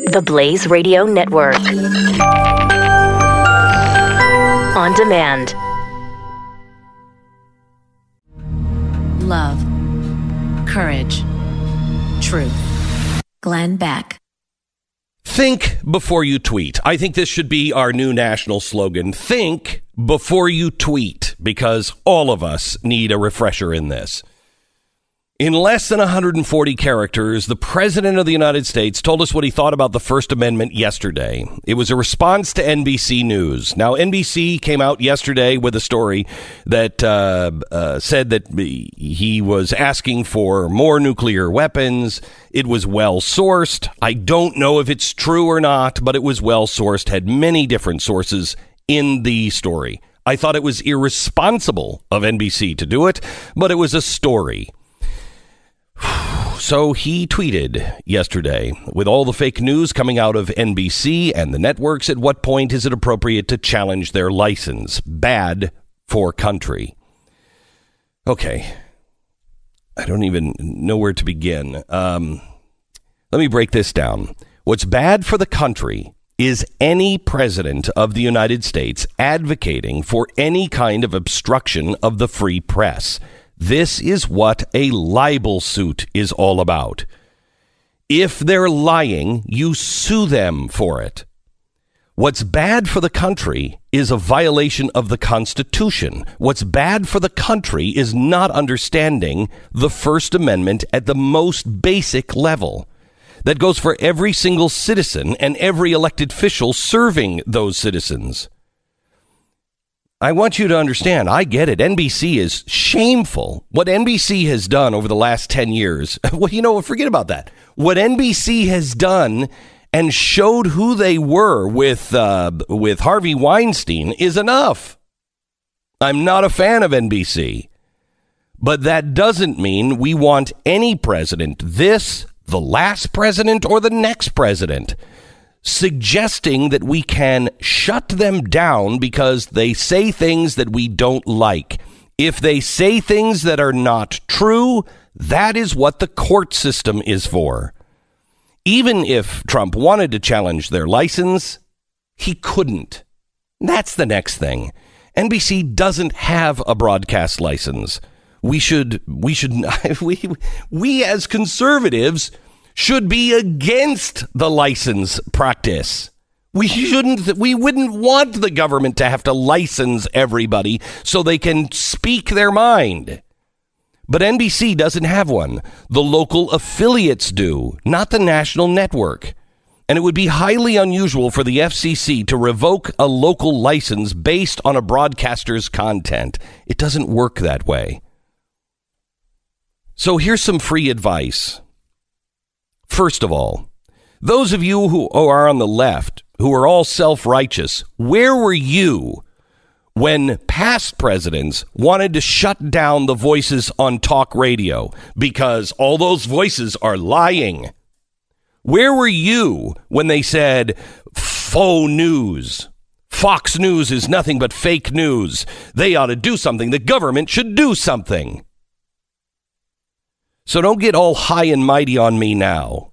The Blaze Radio Network. On demand. Love. Courage. Truth. Glenn Beck. Think before you tweet. I think this should be our new national slogan. Think before you tweet, because all of us need a refresher in this. In less than 140 characters, the President of the United States told us what he thought about the First Amendment yesterday. It was a response to NBC News. Now, NBC came out yesterday with a story that said that he was asking for more nuclear weapons. It was well-sourced. I don't know if it's true or not, but it was well-sourced, had many different sources in the story. I thought it was irresponsible of NBC to do it, but it was a story. So he tweeted yesterday, with all the fake news coming out of NBC and the networks, at what point is it appropriate to challenge their license? Bad for country. Okay. I don't even know where to begin. Let me break this down. What's bad for the country is any president of the United States advocating for any kind of obstruction of the free press. This is what a libel suit is all about. If they're lying, you sue them for it. What's bad for the country is a violation of the Constitution. What's bad for the country is not understanding the First Amendment at the most basic level. That goes for every single citizen and every elected official serving those citizens. I want you to understand, I get it. NBC is shameful. What NBC has done over the last 10 years, well, forget about that. What NBC has done and showed who they were with Harvey Weinstein is enough. I'm not a fan of NBC. But that doesn't mean we want any president, the last president, or the next president, suggesting that we can shut them down because they say things that we don't like. If they say things that are not true, that is what the court system is for. Even if Trump wanted to challenge their license, he couldn't. That's the next thing. NBC doesn't have a broadcast license. We as conservatives should be against the license practice. We wouldn't want the government to have to license everybody so they can speak their mind. But NBC doesn't have one. The local affiliates do, not the national network. And it would be highly unusual for the FCC to revoke a local license based on a broadcaster's content. It doesn't work that way. So here's some free advice. First of all, those of you who are on the left, who are all self-righteous, where were you when past presidents wanted to shut down the voices on talk radio because all those voices are lying? Where were you when they said faux news? Fox News is nothing but fake news. They ought to do something. The government should do something. So don't get all high and mighty on me now.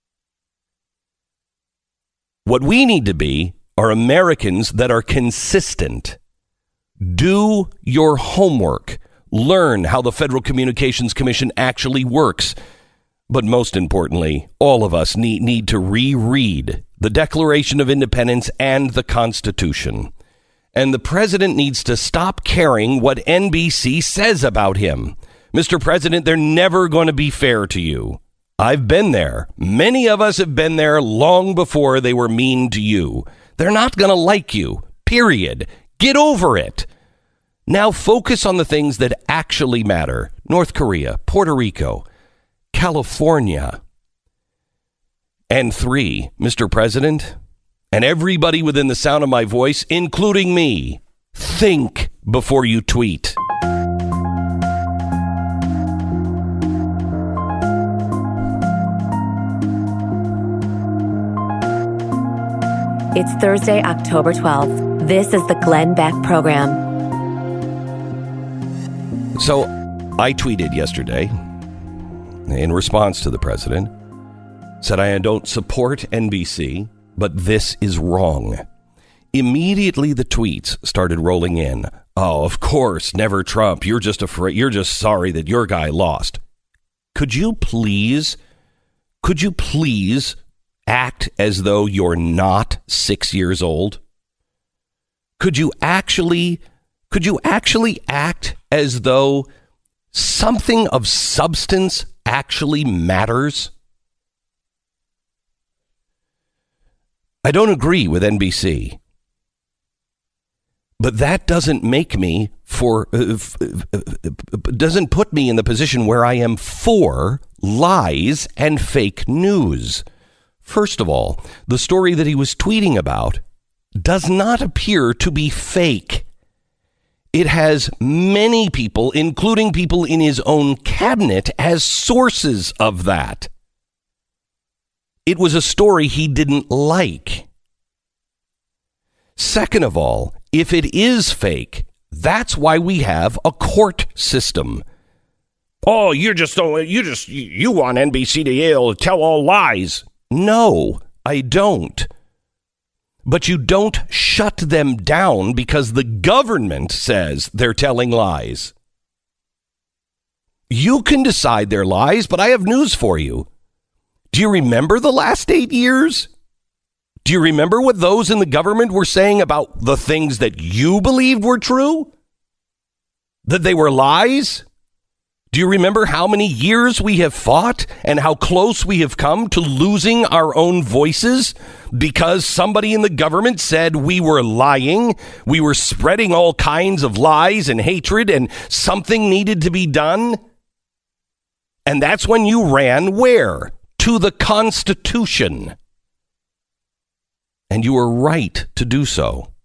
What we need to be are Americans that are consistent. Do your homework. Learn how the Federal Communications Commission actually works. But most importantly, all of us need to reread the Declaration of Independence and the Constitution. And the president needs to stop caring what NBC says about him. Mr. President, they're never going to be fair to you. I've been there. Many of us have been there long before they were mean to you. They're not going to like you, period. Get over it. Now focus on the things that actually matter. North Korea, Puerto Rico, California. And 3, Mr. President, and everybody within the sound of my voice, including me, think before you tweet. It's Thursday, October 12th. This is the Glenn Beck Program. So I tweeted yesterday in response to the president said, I don't support NBC, but this is wrong. Immediately the tweets started rolling in. Oh, of course, never Trump. You're just afraid. You're just sorry that your guy lost. Could you please act as though you're not 6 years old? Could you actually act as though something of substance actually matters? I don't agree with NBC, but that doesn't make me doesn't put me in the position where I am for lies and fake news. First of all, the story that he was tweeting about does not appear to be fake. It has many people, including people in his own cabinet, as sources of that. It was a story he didn't like. Second of all, if it is fake, that's why we have a court system. Oh, you want NBC to be able to tell all lies. No, I don't. But you don't shut them down because the government says they're telling lies. You can decide they're lies, but I have news for you. Do you remember the last 8 years? Do you remember what those in the government were saying about the things that you believed were true? That they were lies? Do you remember how many years we have fought and how close we have come to losing our own voices because somebody in the government said we were lying, we were spreading all kinds of lies and hatred, and something needed to be done? And that's when you ran where? To the Constitution. And you were right to do so.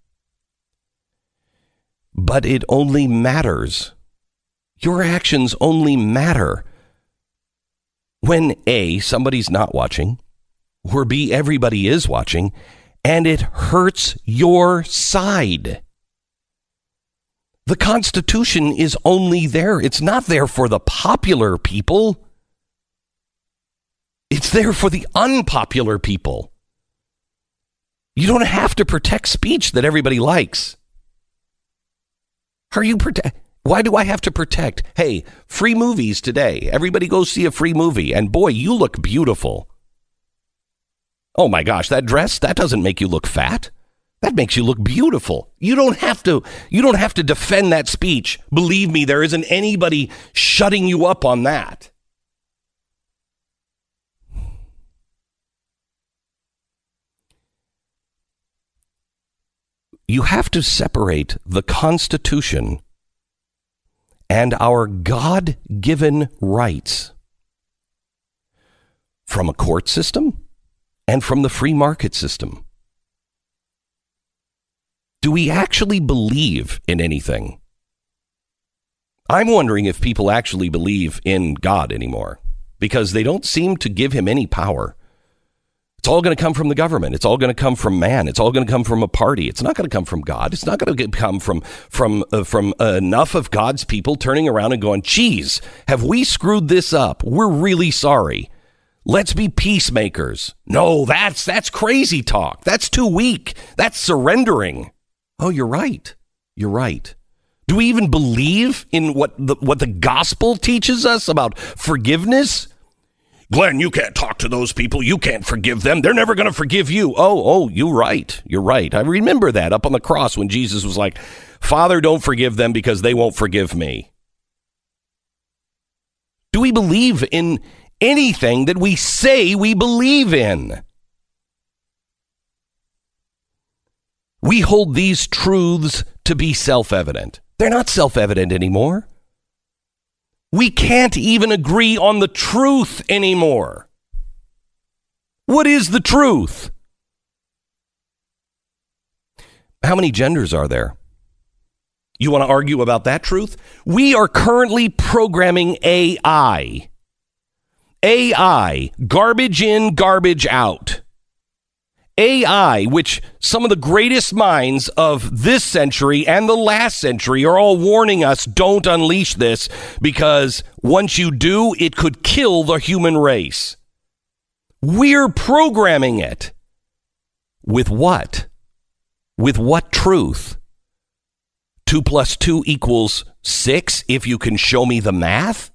But it only matters. Your actions only matter when A, somebody's not watching, or B, everybody is watching, and it hurts your side. The Constitution is only there. It's not there for the popular people. It's there for the unpopular people. You don't have to protect speech that everybody likes. Why do I have to protect? Hey, free movies today. Everybody go see a free movie. And boy, you look beautiful. Oh my gosh, that dress, that doesn't make you look fat. That makes you look beautiful. You don't have to defend that speech. Believe me, there isn't anybody shutting you up on that. You have to separate the Constitution and our God-given rights from a court system and from the free market system. Do we actually believe in anything? I'm wondering if people actually believe in God anymore, because they don't seem to give him any power. It's all going to come from the government. It's all going to come from man. It's all going to come from a party. It's not going to come from God. It's not going to come from enough of God's people turning around and going, geez, have we screwed this up? We're really sorry. Let's be peacemakers. No, that's crazy talk. That's too weak. That's surrendering. Oh, you're right. You're right. Do we even believe in what the gospel teaches us about forgiveness? Glenn, you can't talk to those people. You can't forgive them. They're never going to forgive you. Oh, you're right. You're right. I remember that up on the cross when Jesus was like, Father, don't forgive them because they won't forgive me. Do we believe in anything that we say we believe in? We hold these truths to be self-evident. They're not self-evident anymore. We can't even agree on the truth anymore. What is the truth? How many genders are there? You want to argue about that truth? We are currently programming AI. AI, garbage in, garbage out. AI, which some of the greatest minds of this century and the last century are all warning us, don't unleash this, because once you do, it could kill the human race. We're programming it. With what? With what truth? 2 + 2 = 6 if you can show me the math?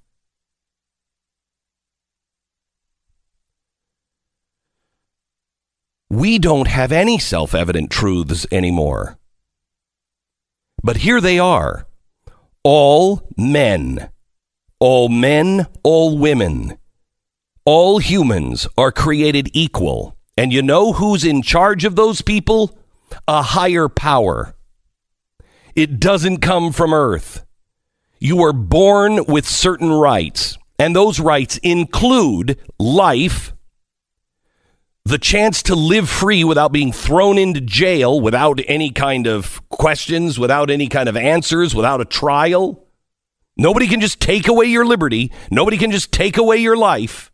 We don't have any self-evident truths anymore. But here they are. All men, all women, all humans are created equal. And you know who's in charge of those people? A higher power. It doesn't come from Earth. You are born with certain rights, and those rights include life, the chance to live free without being thrown into jail, without any kind of questions, without any kind of answers, without a trial. Nobody can just take away your liberty. Nobody can just take away your life.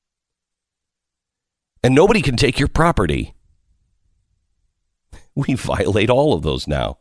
And nobody can take your property. We violate all of those now.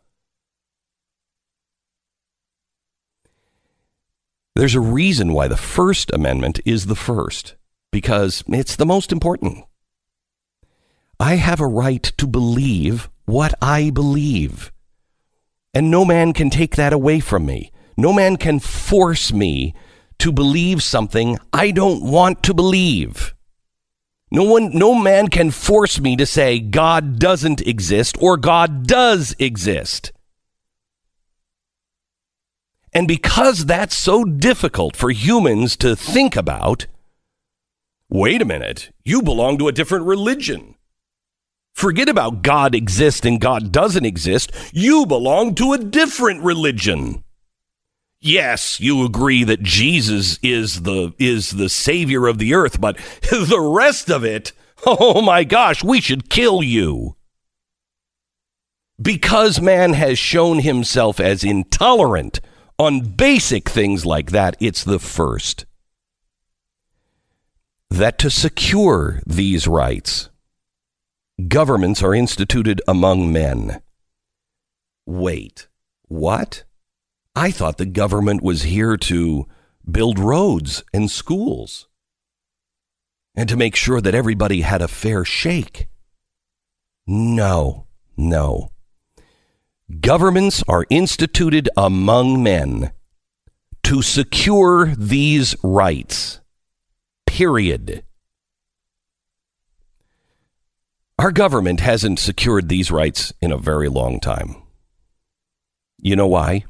There's a reason why the First Amendment is the first, because it's the most important. I have a right to believe what I believe. And no man can take that away from me. No man can force me to believe something I don't want to believe. No man can force me to say God doesn't exist or God does exist. And because that's so difficult for humans to think about, wait a minute, you belong to a different religion. Forget about God exists and God doesn't exist. You belong to a different religion. Yes, you agree that Jesus is the savior of the earth, but the rest of it, oh my gosh, we should kill you. Because man has shown himself as intolerant on basic things like that, it's the first. That to secure these rights, governments are instituted among men. Wait, what? I thought the government was here to build roads and schools and to make sure that everybody had a fair shake. No. Governments are instituted among men to secure these rights. Period. Our government hasn't secured these rights in a very long time. You know why?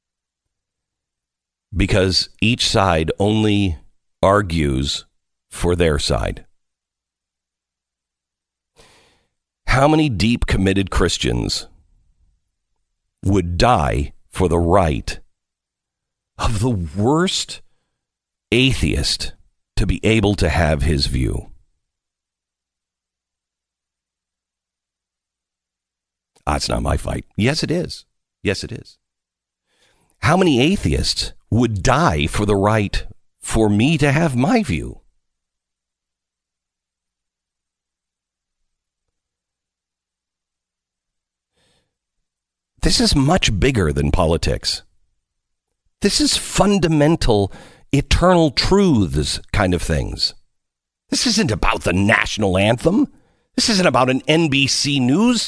Because each side only argues for their side. How many deep committed Christians would die for the right of the worst atheist to be able to have his view? That's not my fight. Yes, it is. Yes, it is. How many atheists would die for the right for me to have my view? This is much bigger than politics. This is fundamental, eternal truths kind of things. This isn't about the national anthem. This isn't about an NBC News.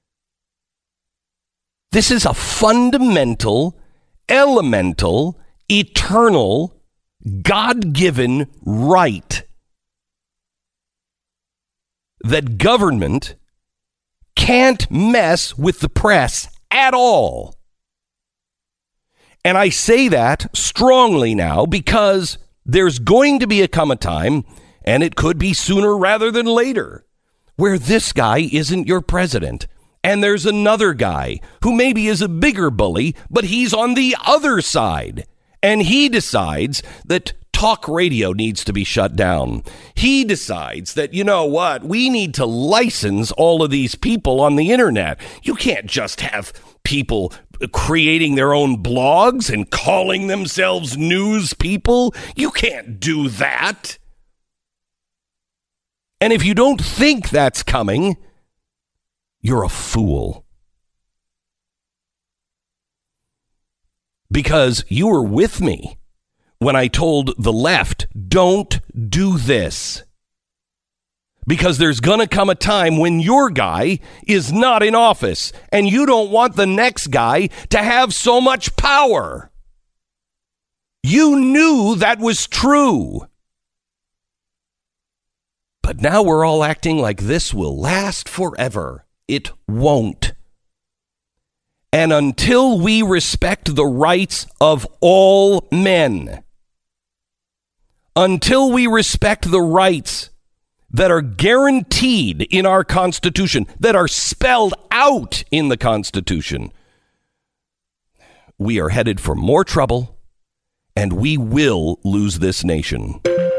This is a fundamental, elemental, eternal, God-given right that government can't mess with the press at all. And I say that strongly now because there's going to come a time, and it could be sooner rather than later, where this guy isn't your president. And there's another guy who maybe is a bigger bully, but he's on the other side. And he decides that talk radio needs to be shut down. He decides that, you know what, we need to license all of these people on the internet. You can't just have people creating their own blogs and calling themselves news people. You can't do that. And if you don't think that's coming, you're a fool. Because you were with me when I told the left, don't do this. Because there's going to come a time when your guy is not in office and you don't want the next guy to have so much power. You knew that was true. But now we're all acting like this will last forever. It won't. And until we respect the rights of all men, until we respect the rights that are guaranteed in our Constitution, that are spelled out in the Constitution, we are headed for more trouble, and we will lose this nation.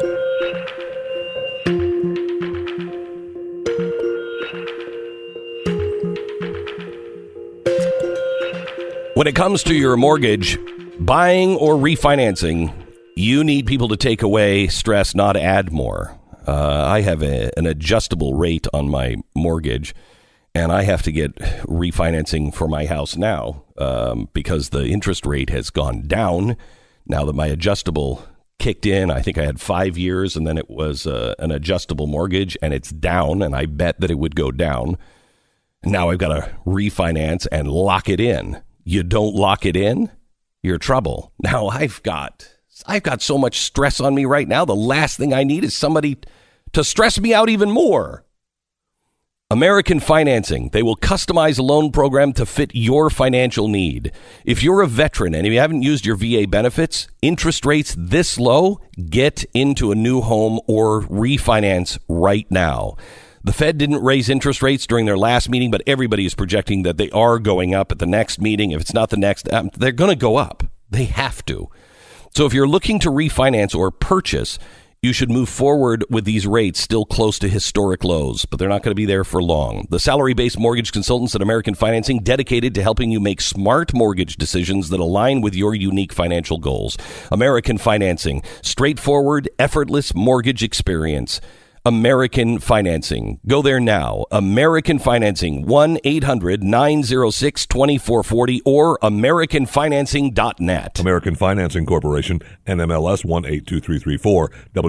When it comes to your mortgage, buying or refinancing, you need people to take away stress, not add more. I have an adjustable rate on my mortgage, and I have to get refinancing for my house now because the interest rate has gone down. Now that my adjustable kicked in, I think I had 5 years, and then it was an adjustable mortgage, and it's down, and I bet that it would go down. Now I've got to refinance and lock it in. You don't lock it in, you're trouble. Now I've got so much stress on me right now. The last thing I need is somebody to stress me out even more. American Financing. They will customize a loan program to fit your financial need. If you're a veteran and if you haven't used your VA benefits, interest rates this low, get into a new home or refinance right now. The Fed didn't raise interest rates during their last meeting, but everybody is projecting that they are going up at the next meeting. If it's not the next, they're going to go up. They have to. So if you're looking to refinance or purchase, you should move forward with these rates still close to historic lows, but they're not going to be there for long. The salary-based mortgage consultants at American Financing, dedicated to helping you make smart mortgage decisions that align with your unique financial goals. American Financing, straightforward, effortless mortgage experience. American Financing. Go there now. American Financing, 1-800-906-2440 or AmericanFinancing.net. American Financing Corporation, NMLS 182334,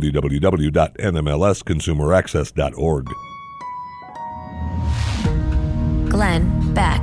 www.nmlsconsumeraccess.org. Glenn Beck.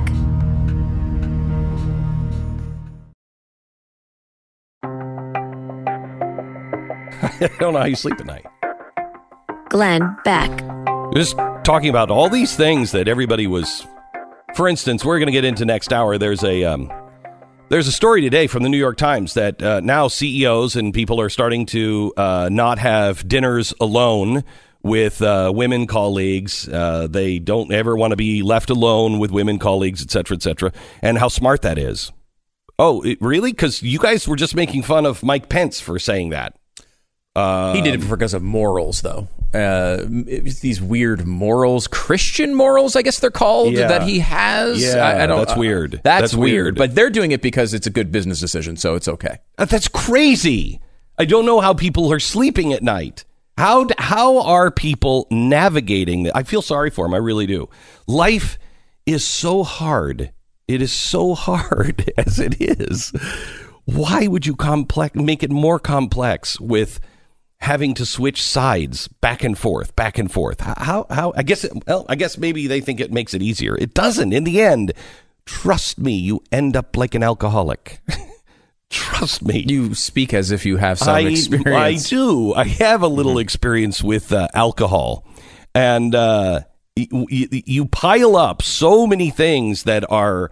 I don't know how you sleep at night. Glenn Beck. Just talking about all these things that everybody was. For instance, we're going to get into next hour. There's a story today from the New York Times that now CEOs and people are starting to not have dinners alone with women colleagues. They don't ever want to be left alone with women colleagues, et cetera, and how smart that is. Oh, really? Because you guys were just making fun of Mike Pence for saying that. He did it because of morals, though. These weird morals, Christian morals, I guess they're called, that he has. Yeah, I don't, that's weird. That's weird. But they're doing it because it's a good business decision, so it's okay. That's crazy. I don't know how people are sleeping at night. How are people navigating that? I feel sorry for them. I really do. Life is so hard. It is so hard as it is. Why would you make it more complex with having to switch sides back and forth? How I guess maybe they think it makes it easier. It doesn't. In the end, trust me, you end up like an alcoholic. Trust me. You speak as if you have some experience. I do. I have a little experience with alcohol, and you pile up so many things that are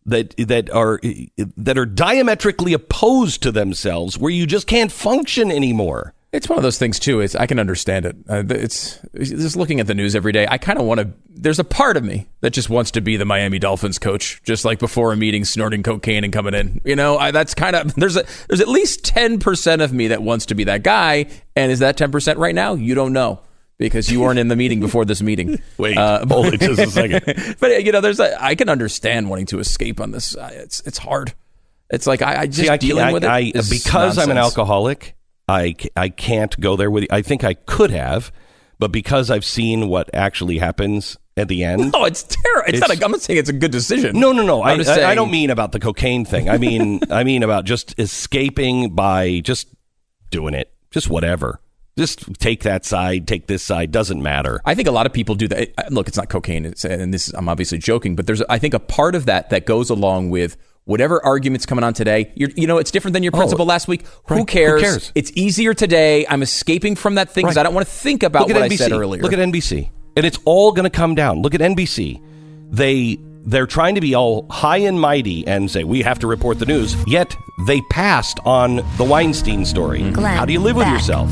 diametrically opposed to themselves, where you just can't function anymore. It's one of those things, too. I can understand it. It's just looking at the news every day. I kind of want to. There's a part of me that just wants to be the Miami Dolphins coach, just like before a meeting, snorting cocaine and coming in. You know, that's kind of there's at least 10% of me that wants to be that guy. And is that 10% right now? You don't know, because you weren't in the meeting before this meeting. Wait, hold it just a second. But you know, I can understand wanting to escape on this. It's hard. It's like I just dealing with it because nonsense. I'm an alcoholic. I can't go there with you. I think I could have, but because I've seen what actually happens at the end. No, it's terrible. I'm not saying it's a good decision. No. I don't mean about the cocaine thing. I mean about just escaping by just doing it, just whatever. Just take that side, take this side, doesn't matter. I think a lot of people do that. Look, it's not cocaine, I'm obviously joking, but there's, I think, a part of that goes along with whatever argument's coming on today. It's different than your principle last week. Right. Who cares? Who cares? It's easier today. I'm escaping from that thing because I don't want to think about what I said earlier. Look at NBC. And it's all going to come down. Look at NBC. They're trying to be all high and mighty and say, we have to report the news. Yet they passed on the Weinstein story. Glenn, how do you live with back. yourself?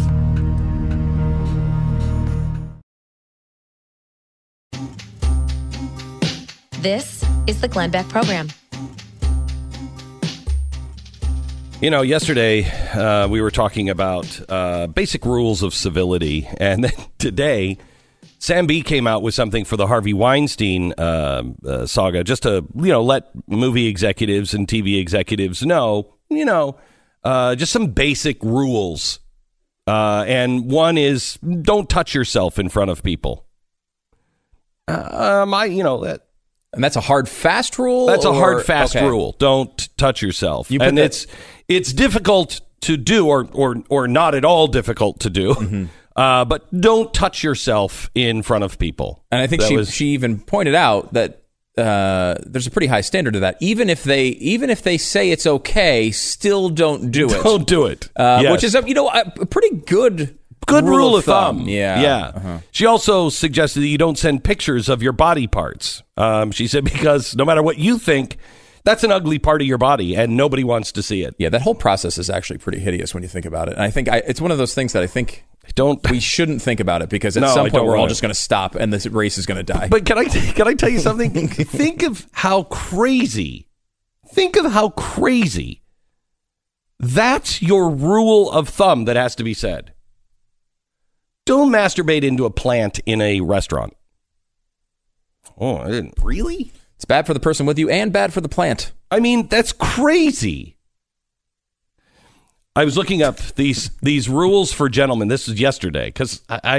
This is the Glenn Beck Program. You know, yesterday we were talking about basic rules of civility. And then today, Sam B came out with something for the Harvey Weinstein saga, just to, let movie executives and TV executives know, just some basic rules. And one is don't touch yourself in front of people. And that's a hard, fast rule? That's a hard, fast rule. Don't touch yourself. And it's difficult to do or not at all difficult to do. Mm-hmm. But don't touch yourself in front of people. And I think she even pointed out that there's a pretty high standard to that. Even if they say it's okay, still don't do it. Don't do it. Yes. Which is a pretty good rule of thumb. Yeah. Uh-huh. She also suggested that you don't send pictures of your body parts. She said because no matter what you think, that's an ugly part of your body, and nobody wants to see it. Yeah, that whole process is actually pretty hideous when you think about it. And I think it's one of those things that I think we shouldn't think about it because at some point we're all just going to stop and this race is going to die. But can I tell you something? Think of how crazy. That's your rule of thumb that has to be said. Don't masturbate into a plant in a restaurant. Oh, I didn't. Really? It's bad for the person with you and bad for the plant. I mean, that's crazy. I was looking up these rules for gentlemen. This is yesterday because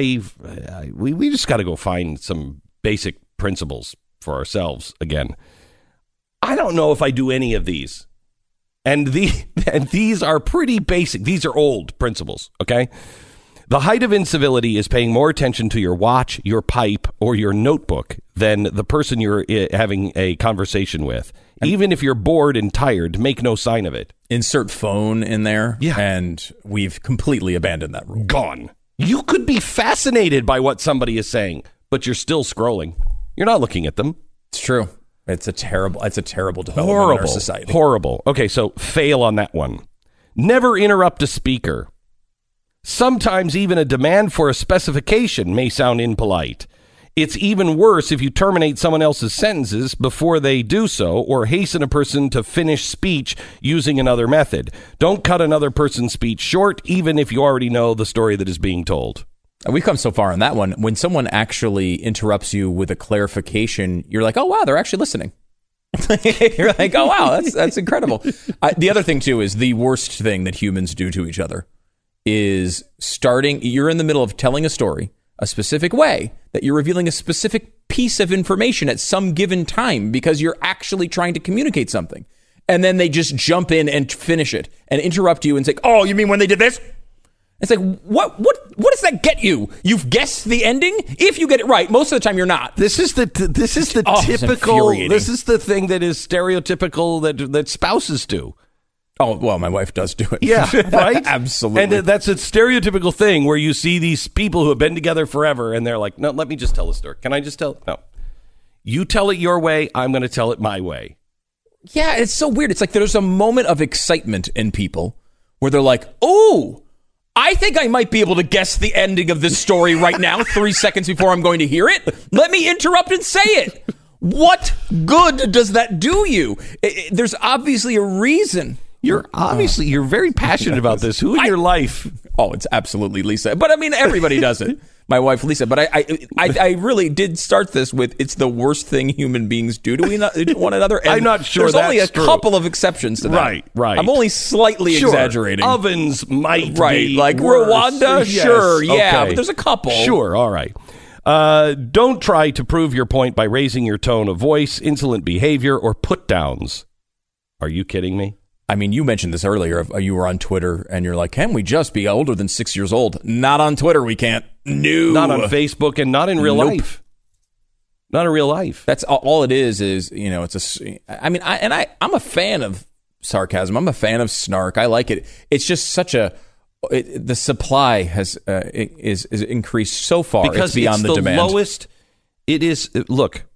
we just got to go find some basic principles for ourselves again. I don't know if I do any of these, and these are pretty basic. These are old principles. Okay. The height of incivility is paying more attention to your watch, your pipe, or your notebook than the person you're having a conversation with. Even if you're bored and tired, make no sign of it. Insert phone in there, yeah. And we've completely abandoned that rule. Gone. You could be fascinated by what somebody is saying, but you're still scrolling. You're not looking at them. It's true. It's a terrible development in our society. Horrible. Okay, so fail on that one. Never interrupt a speaker. Sometimes even a demand for a specification may sound impolite. It's even worse if you terminate someone else's sentences before they do so or hasten a person to finish speech using another method. Don't cut another person's speech short, even if you already know the story that is being told. We've come so far on that one. When someone actually interrupts you with a clarification, you're like, oh, wow, they're actually listening. You're like, oh, wow, that's incredible. The other thing, too, is the worst thing that humans do to each other is you're in the middle of telling a story a specific way that you're revealing a specific piece of information at some given time because you're actually trying to communicate something. And then they just jump in and finish it and interrupt you and say, oh, you mean when they did this? It's like, what does that get you? You've guessed the ending? If you get it right, most of the time you're not. This is the typical, this is the thing that is stereotypical that spouses do. Oh, well, my wife does do it. Yeah, right? Absolutely. And that's a stereotypical thing where you see these people who have been together forever and they're like, no, let me just tell the story. Can I just tell? No. You tell it your way. I'm going to tell it my way. Yeah, it's so weird. It's like there's a moment of excitement in people where they're like, oh, I think I might be able to guess the ending of this story right now, 3 seconds before I'm going to hear it. Let me interrupt and say it. What good does that do you? There's obviously a reason. You're very passionate about this. Who in your life? Oh, it's absolutely Lisa. But I mean, everybody does it. My wife, Lisa. But I really did start this with it's the worst thing human beings do to one another. And I'm not sure there's only a true. couple of exceptions to that. Right. I'm only slightly exaggerating. Ovens might be like worse. Rwanda. Yes. Sure, yeah, Okay. but there's a couple. Sure, all right. Don't try to prove your point by raising your tone of voice, insolent behavior, or put downs. Are you kidding me? I mean, you mentioned this earlier. You were on Twitter and you're like, can we just be older than 6 years old? Not on Twitter. We can't. No. Not on Facebook and not in real life. Not in real life. That's all it is, it's I'm a fan of sarcasm. I'm a fan of snark. I like it. It's just the supply is increased so far. Because it's beyond the demand. Lowest. It is. Look,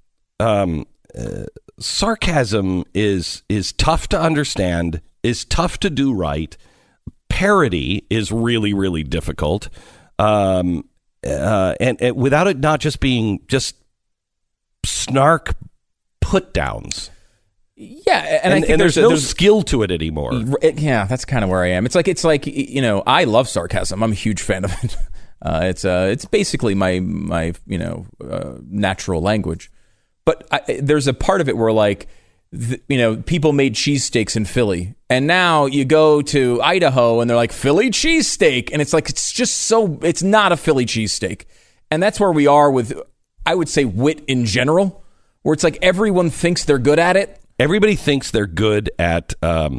sarcasm is tough to understand, is tough to do right. Parody is really, really difficult. And without it not just being just snark put downs. Yeah, and I think there's no skill to it anymore. Yeah, that's kind of where I am. It's like I love sarcasm. I'm a huge fan of it. It's basically my natural language. But there's a part of it where people made cheesesteaks in Philly, and now you go to Idaho and they're like Philly cheesesteak, and it's not a Philly cheesesteak, and that's where we are with, I would say, wit in general, where it's like everyone thinks they're good at it. Everybody thinks they're good at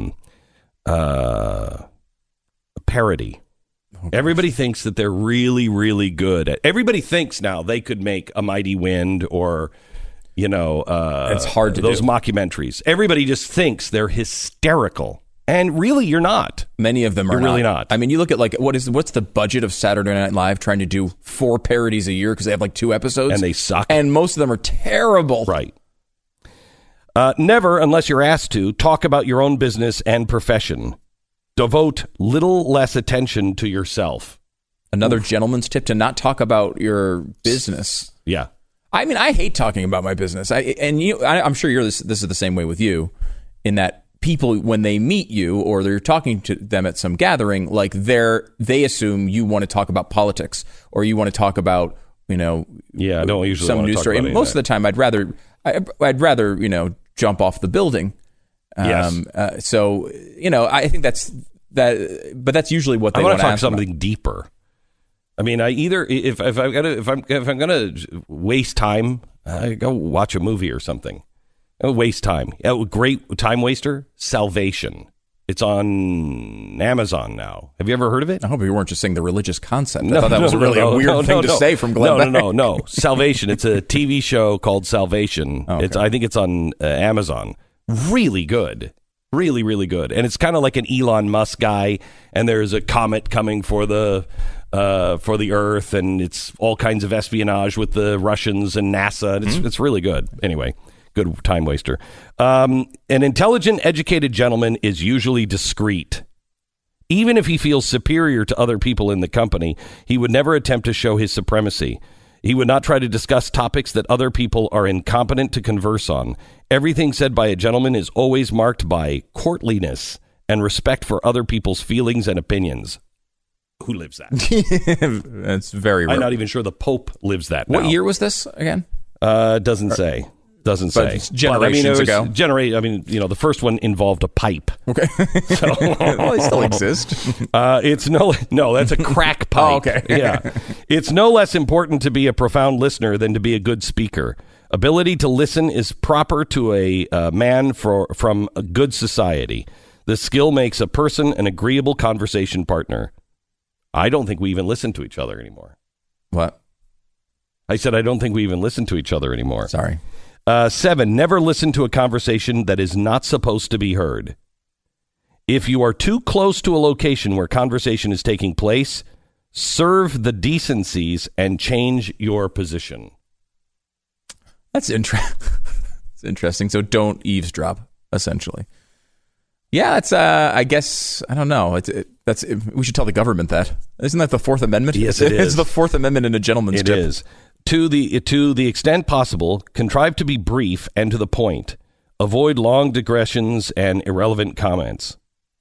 parody. Okay. Everybody thinks that they're really, really good at. Everybody thinks now they could make A Mighty Wind or, it's hard to those do. Mockumentaries. Everybody just thinks they're hysterical, and really, you're not. Many of them are really not. I mean, you look at what's the budget of Saturday Night Live trying to do 4 parodies a year because they have 2 episodes, and they suck, and most of them are terrible. Right. Never, unless you're asked to, talk about your own business and profession. Devote little less attention to yourself. Another gentleman's tip: to not talk about your business. Yeah. I mean, I hate talking about my business. I'm sure this is the same way with you, in that people, when they meet you or they're talking to them at some gathering, they assume you want to talk about politics or you want to talk about, I don't usually some want to news talk story. about And most of the time, I'd rather jump off the building. Yes. I think that's that, but that's usually what they want to talk ask something about. Deeper. I mean, if I'm gonna waste time, I go watch a movie or something. I waste time. Great time waster. Salvation. It's on Amazon now. Have you ever heard of it? I hope you weren't just saying the religious concept. I thought that was really a weird thing to say from Glenn Beck. No. Salvation. It's a TV show called Salvation. Okay. I think it's on Amazon. Really good. Really, really good. And it's kind of like an Elon Musk guy, and there's a comet coming for the Earth, and it's all kinds of espionage with the Russians and NASA. It's really good. Anyway, good time waster. An intelligent, educated gentleman is usually discreet. Even if he feels superior to other people in the company, he would never attempt to show his supremacy. He would not try to discuss topics that other people are incompetent to converse on. Everything said by a gentleman is always marked by courtliness and respect for other people's feelings and opinions. Who lives that? That's very rare. I'm not even sure the Pope lives that now. What year was this again? Doesn't say. Doesn't say. Generations ago. The first one involved a pipe. Okay. So, well, they still exist. It's no, that's a crack pipe. Oh, okay. Yeah. It's no less important to be a profound listener than to be a good speaker. Ability to listen is proper to a man from a good society. The skill makes a person an agreeable conversation partner. I don't think we even listen to each other anymore. What? I said I don't think we even listen to each other anymore. Sorry. 7, never listen to a conversation that is not supposed to be heard. If you are too close to a location where conversation is taking place, serve the decencies and change your position. That's interesting. So don't eavesdrop, essentially. Yeah, that's. I guess I don't know. We should tell the government that. Isn't that the Fourth Amendment? Yes, it is. It's the Fourth Amendment in a gentleman's tip. It is. To the extent possible, contrive to be brief and to the point. Avoid long digressions and irrelevant comments.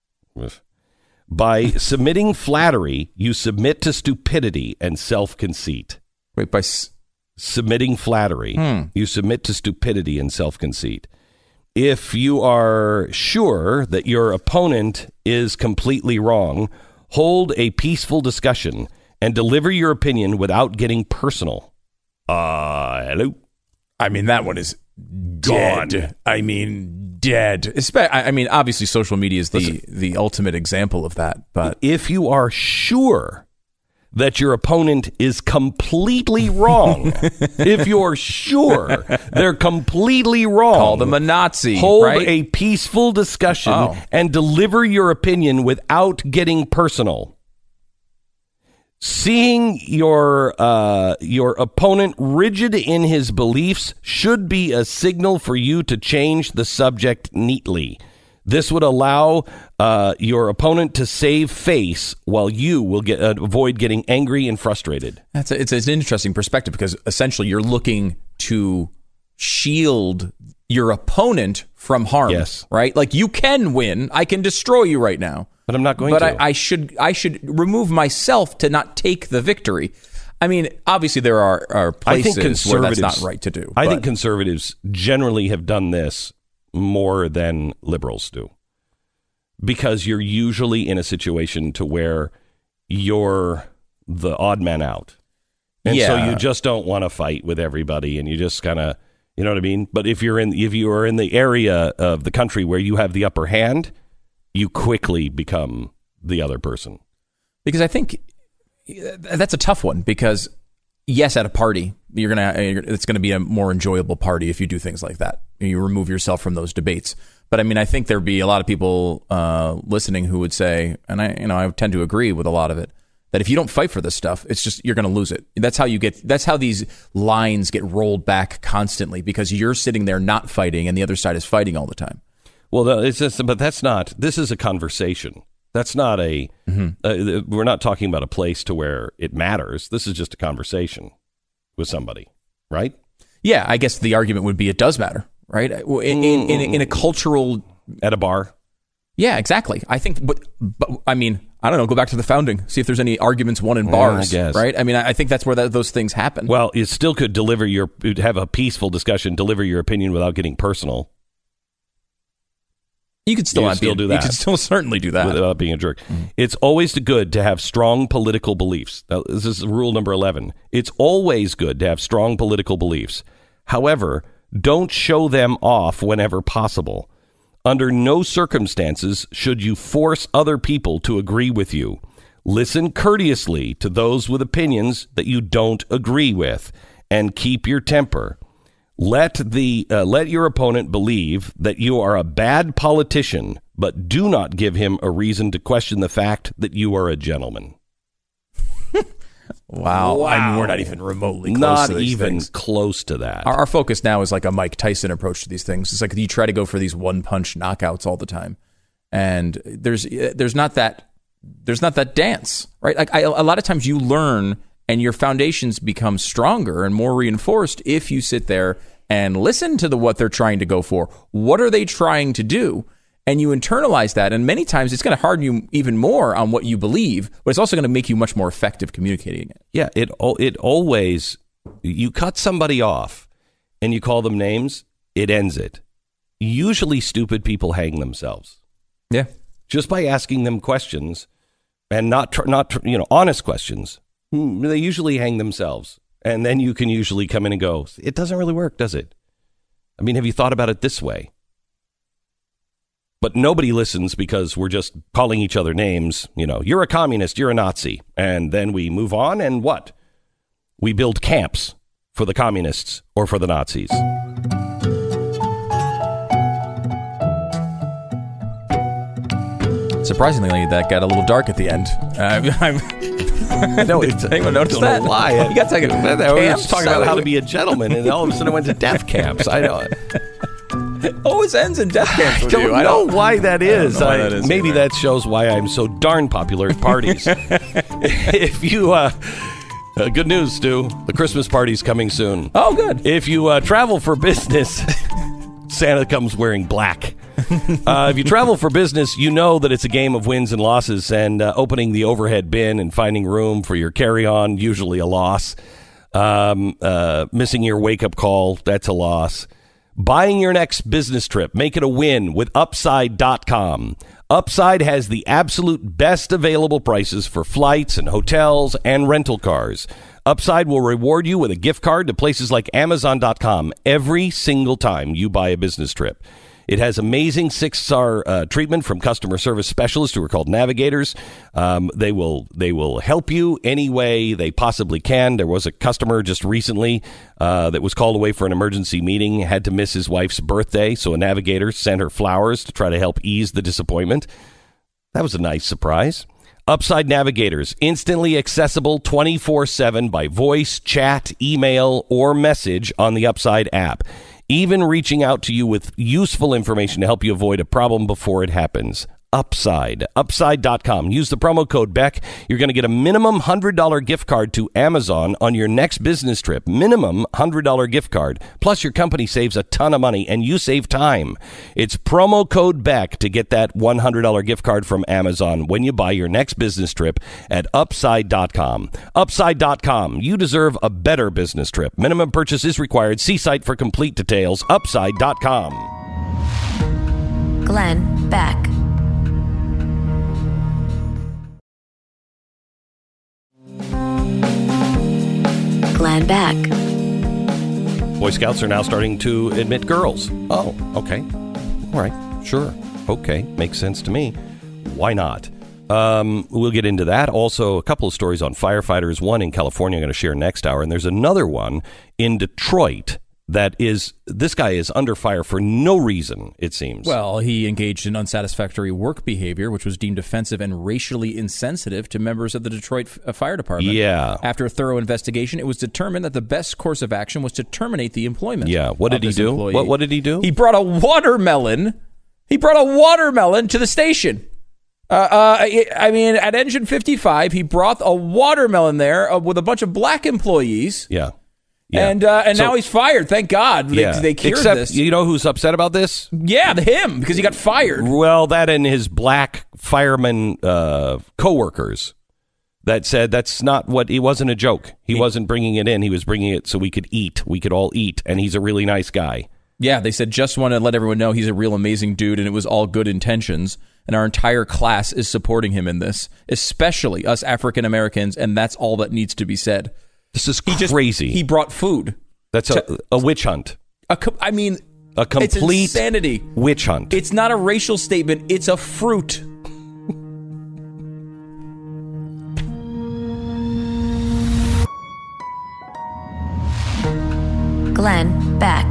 By submitting flattery, you submit to stupidity and self-conceit. Wait, by submitting flattery, you submit to stupidity and self-conceit. If you are sure that your opponent is completely wrong, hold a peaceful discussion and deliver your opinion without getting personal. Hello? I mean, that one is gone. Dead. I mean, dead. I mean, obviously, social media is the ultimate example of that. But if you are sure that your opponent is completely wrong, if you're sure they're completely wrong, call them a Nazi. Hold right? a peaceful discussion and deliver your opinion without getting personal. Seeing your opponent rigid in his beliefs should be a signal for you to change the subject neatly. This would allow your opponent to save face while you will avoid getting angry and frustrated. It's an interesting perspective because essentially you're looking to shield your opponent from harm. Yes. Right? Like, you can win. I can destroy you right now. But I'm not going to. But I should remove myself to not take the victory. I mean, obviously there are places where that's not right to do. I think conservatives generally have done this more than liberals do, because you're usually in a situation to where you're the odd man out, and so you just don't want to fight with everybody, and you just kind of, you know what I mean. But if you are in the area of the country where you have the upper hand, you quickly become the other person. Because I think that's a tough one, because yes, at a party, it's going to be a more enjoyable party if you do things like that. You remove yourself from those debates. But I mean, I think there'd be a lot of people listening who would say, and I tend to agree with a lot of it, that if you don't fight for this stuff, it's just, you're going to lose it. That's how these lines get rolled back constantly, because you're sitting there not fighting and the other side is fighting all the time. Well, but that's not. This is a conversation. That's not a. We're not talking about a place to where it matters. This is just a conversation with somebody, right? Yeah, I guess the argument would be it does matter, right? In a cultural, at a bar. Yeah, exactly. I think, but I mean, I don't know. Go back to the founding. See if there's any arguments won in bars, right? I mean, I think that's where those things happen. Well, you still could have a peaceful discussion, deliver your opinion without getting personal. You could still do that. You could still certainly do that without being a jerk. It's always good to have strong political beliefs. Now, this is rule number 11. It's always good to have strong political beliefs. However, don't show them off whenever possible. Under no circumstances should you force other people to agree with you. Listen courteously to those with opinions that you don't agree with, and keep your temper. Let your opponent believe that you are a bad politician, but do not give him a reason to question the fact that you are a gentleman. Wow. I mean, we're not even remotely close to these things. Close to that. Our focus now is like a Mike Tyson approach to these things. It's like you try to go for these one-punch knockouts all the time, and there's not that dance, right? Like a lot of times you learn and your foundations become stronger and more reinforced if you sit there and listen to what they're trying to go for. What are they trying to do? And you internalize that. And many times it's going to harden you even more on what you believe, but it's also going to make you much more effective communicating it. Yeah, it always, you cut somebody off and you call them names, it ends it. Usually stupid people hang themselves. Yeah. Just by asking them questions, and not honest questions. They usually hang themselves. And then you can usually come in and go, it doesn't really work, does it? I mean, have you thought about it this way? But nobody listens because we're just calling each other names. You know, you're a communist, you're a Nazi. And then we move on, and what? We build camps for the communists or for the Nazis. Surprisingly, that got a little dark at the end. No, anyone notice that? Why? You got to take we were talking about how to be a gentleman, and all of a sudden I went to death camps. I know. It always ends in death camps with you. I don't know why that is. Maybe either. That shows why I'm so darn popular at parties. If you, good news, Stu. The Christmas party's coming soon. Oh, good. If you travel for business, Santa comes wearing black. If you travel for business, you know that it's a game of wins and losses, and opening the overhead bin and finding room for your carry-on, usually a loss. Missing your wake-up call, that's a loss. Buying your next business trip, make it a win with Upside.com. Upside has the absolute best available prices for flights and hotels and rental cars. Upside will reward you with a gift card to places like Amazon.com every single time you buy a business trip. It has amazing 6-star treatment from customer service specialists who are called Navigators. They will help you any way they possibly can. There was a customer just recently that was called away for an emergency meeting, had to miss his wife's birthday, so a Navigator sent her flowers to try to help ease the disappointment. That was a nice surprise. Upside Navigators, instantly accessible 24/7 by voice, chat, email, or message on the Upside app. Even reaching out to you with useful information to help you avoid a problem before it happens. Upside. Upside.com. Use the promo code Beck. You're going to get a minimum $100 gift card to Amazon on your next business trip. Minimum $100 gift card. Plus, your company saves a ton of money, and you save time. It's promo code Beck to get that $100 gift card from Amazon when you buy your next business trip at Upside.com. Upside.com. You deserve a better business trip. Minimum purchase is required. See site for complete details. Upside.com. Glenn Beck. Glenn Beck. Boy Scouts are now starting to admit girls. Oh, okay. All right. Sure. Okay. Makes sense to me. Why not? We'll get into that. Also, a couple of stories on firefighters. One in California I'm going to share next hour. And there's another one in Detroit that is, this guy is under fire for no reason, it seems. Well, he engaged in unsatisfactory work behavior, which was deemed offensive and racially insensitive to members of the Detroit Fire Department. Yeah. After a thorough investigation, it was determined that the best course of action was to terminate the employment. Yeah. What did he do? What did he do? He brought a watermelon. He brought a watermelon to the station. I mean, at Engine 55, he brought a watermelon there with a bunch of black employees. Yeah. Yeah. And now he's fired. Thank God. They cured this. You know who's upset about this? Yeah, him, because he got fired. Well, that and his black fireman co-workers that said that's not what, it wasn't a joke. He wasn't bringing it in. He was bringing it so we could eat. We could all eat. And he's a really nice guy. Yeah, they said, just want to let everyone know he's a real amazing dude and it was all good intentions. And our entire class is supporting him in this, especially us African Americans. And that's all that needs to be said. This is crazy. He brought food. That's a witch hunt. A complete it's insanity. Witch hunt. It's not a racial statement. It's a fruit. Glenn Beck.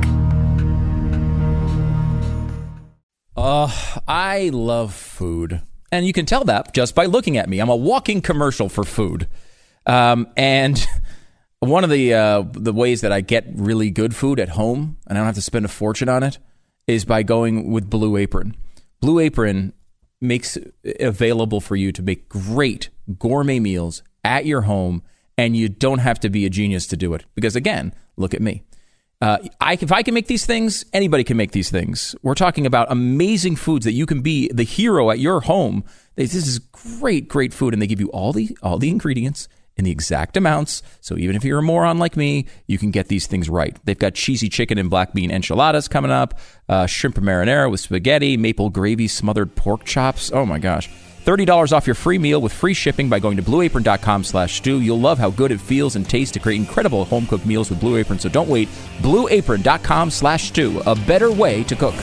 I love food. And you can tell that just by looking at me. I'm a walking commercial for food. And one of the ways that I get really good food at home, and I don't have to spend a fortune on it, is by going with Blue Apron. Blue Apron makes it available for you to make great gourmet meals at your home, and you don't have to be a genius to do it. Because again, look at me. If I can make these things, anybody can make these things. We're talking about amazing foods that you can be the hero at your home. This is great food, and they give you all the ingredients in the exact amounts. So even if you're a moron like me, you can get these things right. They've got cheesy chicken and black bean enchiladas coming up, shrimp marinara with spaghetti, maple gravy smothered pork chops. Oh my gosh. $30 off your free meal with free shipping by going to blueapron.com/stew. You'll love how good it feels and tastes to create incredible home-cooked meals with Blue Apron. So don't wait. blueapron.com/stew. A better way to cook.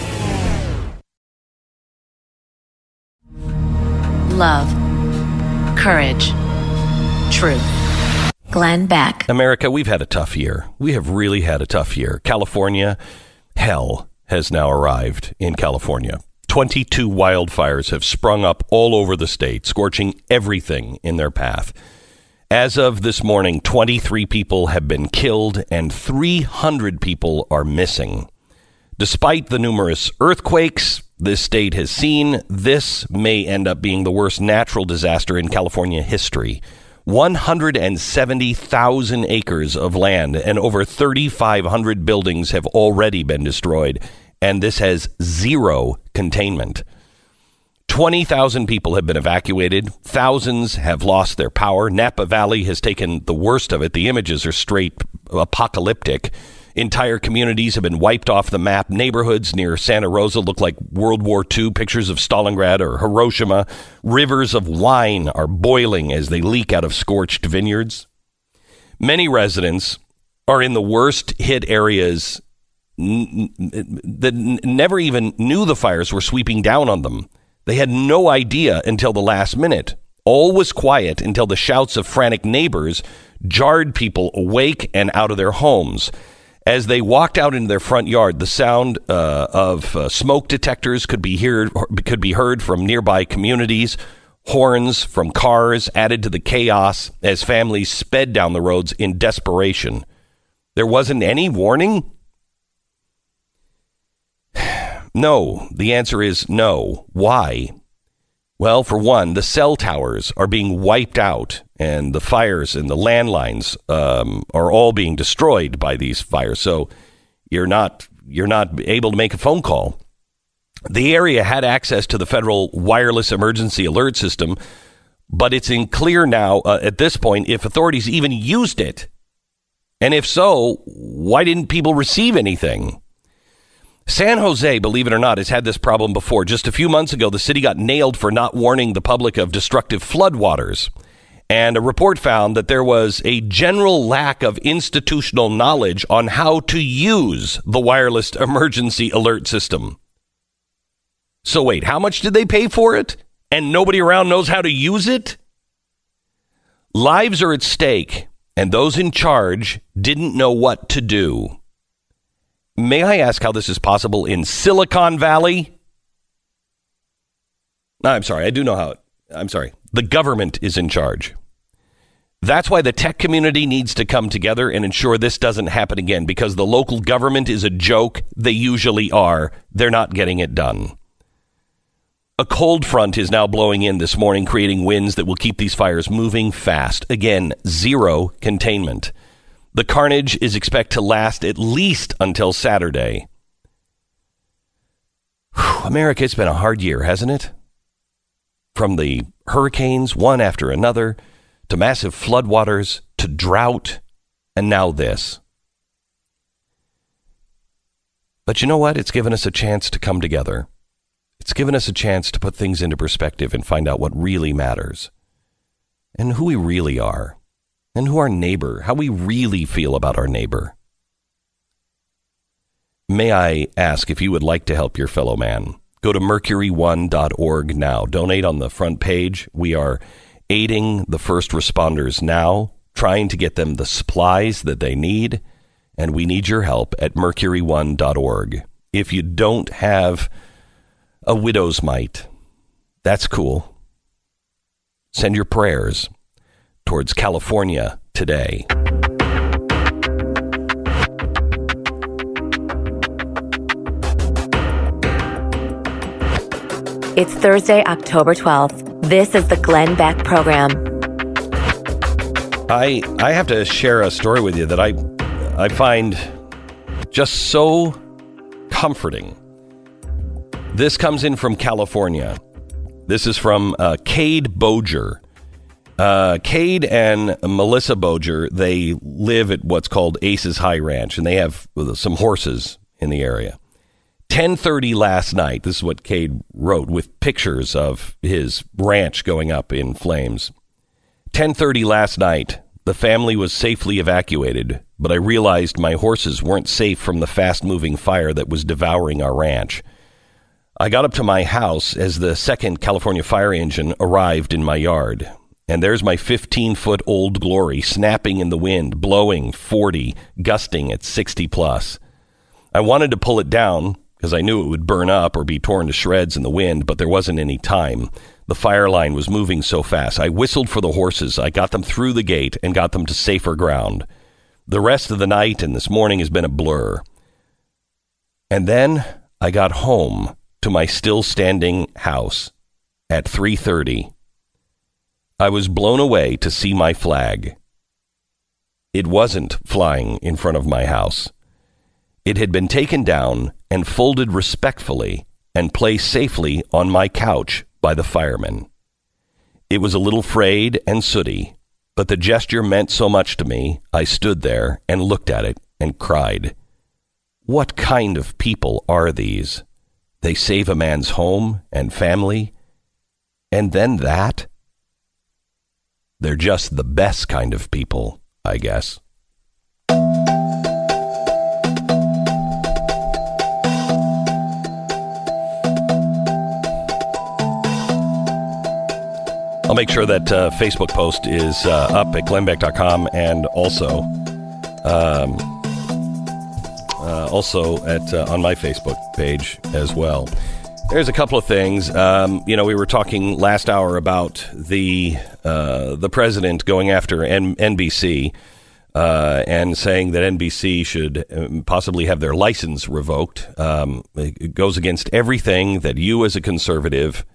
Love. Courage. Truth. Glenn Beck. America, we've had a tough year. We have really had a tough year. California, hell has now arrived in California. 22 wildfires have sprung up all over the state, scorching everything in their path. As of this morning, 23 people have been killed and 300 people are missing. Despite the numerous earthquakes this state has seen, this may end up being the worst natural disaster in California history. 170,000 acres of land and over 3,500 buildings have already been destroyed, and this has zero containment. 20,000 people have been evacuated. Thousands have lost their power. Napa Valley has taken the worst of it. The images are straight apocalyptic. Entire communities have been wiped off the map. Neighborhoods near Santa Rosa look like World War II pictures of Stalingrad or Hiroshima. Rivers of wine are boiling as they leak out of scorched vineyards. Many residents are in the worst hit areas never even knew the fires were sweeping down on them. They had no idea until the last minute. All was quiet until the shouts of frantic neighbors jarred people awake and out of their homes. As they walked out into their front yard, the sound of smoke detectors could be heard from nearby communities. Horns from cars added to the chaos as families sped down the roads in desperation. There wasn't any warning? No. The answer is no. Why? Well, for one, the cell towers are being wiped out, and the fires and the landlines are all being destroyed by these fires. So you're not able to make a phone call. The area had access to the federal wireless emergency alert system, but it's unclear now at this point if authorities even used it. And if so, why didn't people receive anything? San Jose, believe it or not, has had this problem before. Just a few months ago, the city got nailed for not warning the public of destructive floodwaters. And a report found that there was a general lack of institutional knowledge on how to use the wireless emergency alert system. So wait, how much did they pay for it? And nobody around knows how to use it? Lives are at stake, and those in charge didn't know what to do. May I ask how this is possible in Silicon Valley? No, I'm sorry. I do know how. I'm sorry. The government is in charge. That's why the tech community needs to come together and ensure this doesn't happen again, because the local government is a joke. They usually are. They're not getting it done. A cold front is now blowing in this morning, creating winds that will keep these fires moving fast. Again, zero containment. The carnage is expected to last at least until Saturday. America, it's been a hard year, hasn't it? From the hurricanes, one after another, to massive floodwaters, to drought, and now this. But you know what? It's given us a chance to come together. It's given us a chance to put things into perspective and find out what really matters, and who we really are, and who our neighbor, how we really feel about our neighbor. May I ask if you would like to help your fellow man? Go to mercury1.org now. Donate on the front page. We are aiding the first responders now, trying to get them the supplies that they need, and we need your help at mercury1.org. If you don't have a widow's mite, that's cool. Send your prayers towards California today. It's Thursday, October 12th. This is the Glenn Beck Program. I have to share a story with you that I find just so comforting. This comes in from California. This is from Cade Boger. Cade and Melissa Boger, they live at what's called Aces High Ranch, and they have some horses in the area. 10:30 last night, this is what Cade wrote with pictures of his ranch going up in flames. 10:30 last night, the family was safely evacuated, but I realized my horses weren't safe from the fast-moving fire that was devouring our ranch. I got up to my house as the second California fire engine arrived in my yard. And there's my 15-foot Old Glory snapping in the wind, blowing 40, gusting at 60 plus. I wanted to pull it down because I knew it would burn up or be torn to shreds in the wind, but there wasn't any time. The fire line was moving so fast. I whistled for the horses. I got them through the gate and got them to safer ground. The rest of the night and this morning has been a blur. And then I got home to my still standing house at 3:30. I was blown away to see my flag. It wasn't flying in front of my house. It had been taken down and folded respectfully and placed safely on my couch by the firemen. It was a little frayed and sooty, but the gesture meant so much to me, I stood there and looked at it and cried. What kind of people are these? They save a man's home and family, and then that? They're just the best kind of people, I guess. I'll make sure that Facebook post is up at glennbeck.com and also at on my Facebook page as well. There's a couple of things. We were talking last hour about the president going after NBC and saying that NBC should possibly have their license revoked. It goes against everything that you as a conservative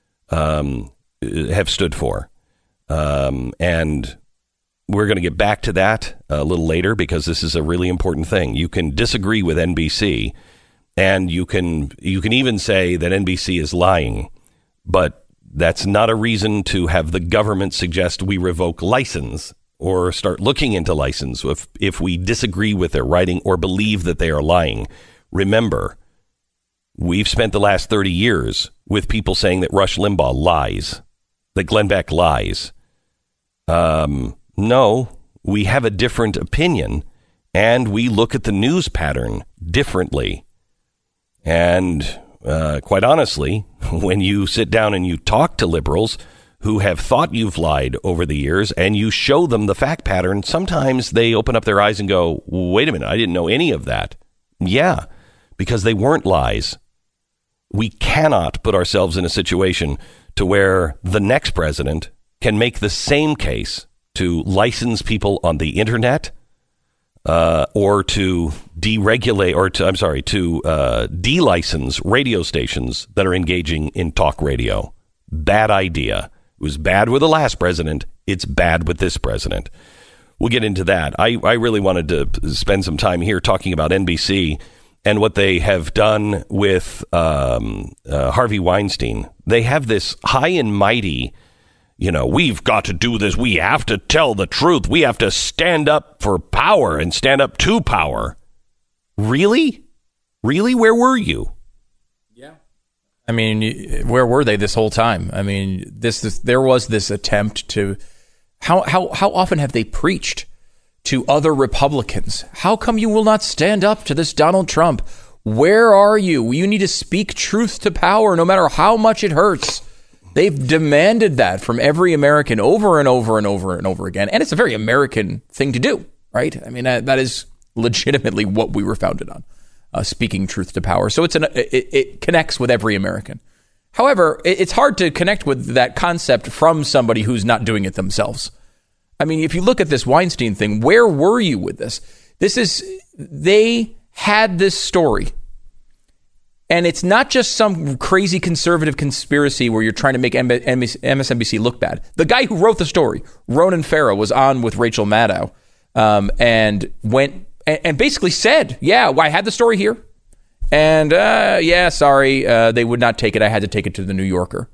have stood for. And we're going to get back to that a little later because this is a really important thing. You can disagree with NBC, and you can even say that NBC is lying, but that's not a reason to have the government suggest we revoke license or start looking into license if we disagree with their writing or believe that they are lying. Remember, we've spent the last 30 years with people saying that Rush Limbaugh lies, that Glenn Beck lies. No, we have a different opinion, and we look at the news pattern differently. And quite honestly, when you sit down and you talk to liberals who have thought you've lied over the years and you show them the fact pattern, sometimes they open up their eyes and go, wait a minute, I didn't know any of that. Yeah, because they weren't lies. We cannot put ourselves in a situation to where the next president can make the same case to license people on the internet or to deregulate or to delicense radio stations that are engaging in talk radio. Bad idea. It was bad with the last president. It's bad with this president. We'll get into that. I really wanted to spend some time here talking about NBC and what they have done with Harvey Weinstein. They have this high and mighty, we've got to do this. We have to tell the truth. We have to stand up for power and stand up to power. Really? Really? Where were you? I mean, where were they this whole time? I mean, there was this attempt to how often have they preached to other Republicans? How come you will not stand up to this Donald Trump? Where are you? You need to speak truth to power, no matter how much it hurts. They've demanded that from every American over and over and over and over again. And it's a very American thing to do, right? I mean, that is legitimately what we were founded on. Speaking truth to power. So it connects with every American. However, it's hard to connect with that concept from somebody who's not doing it themselves. I mean, if you look at this Weinstein thing, where were you with this? They had this story. And it's not just some crazy conservative conspiracy where you're trying to make MSNBC look bad. The guy who wrote the story, Ronan Farrow, was on with Rachel Maddow and went and basically said, I had the story here. And, sorry, they would not take it. I had to take it to the New Yorker.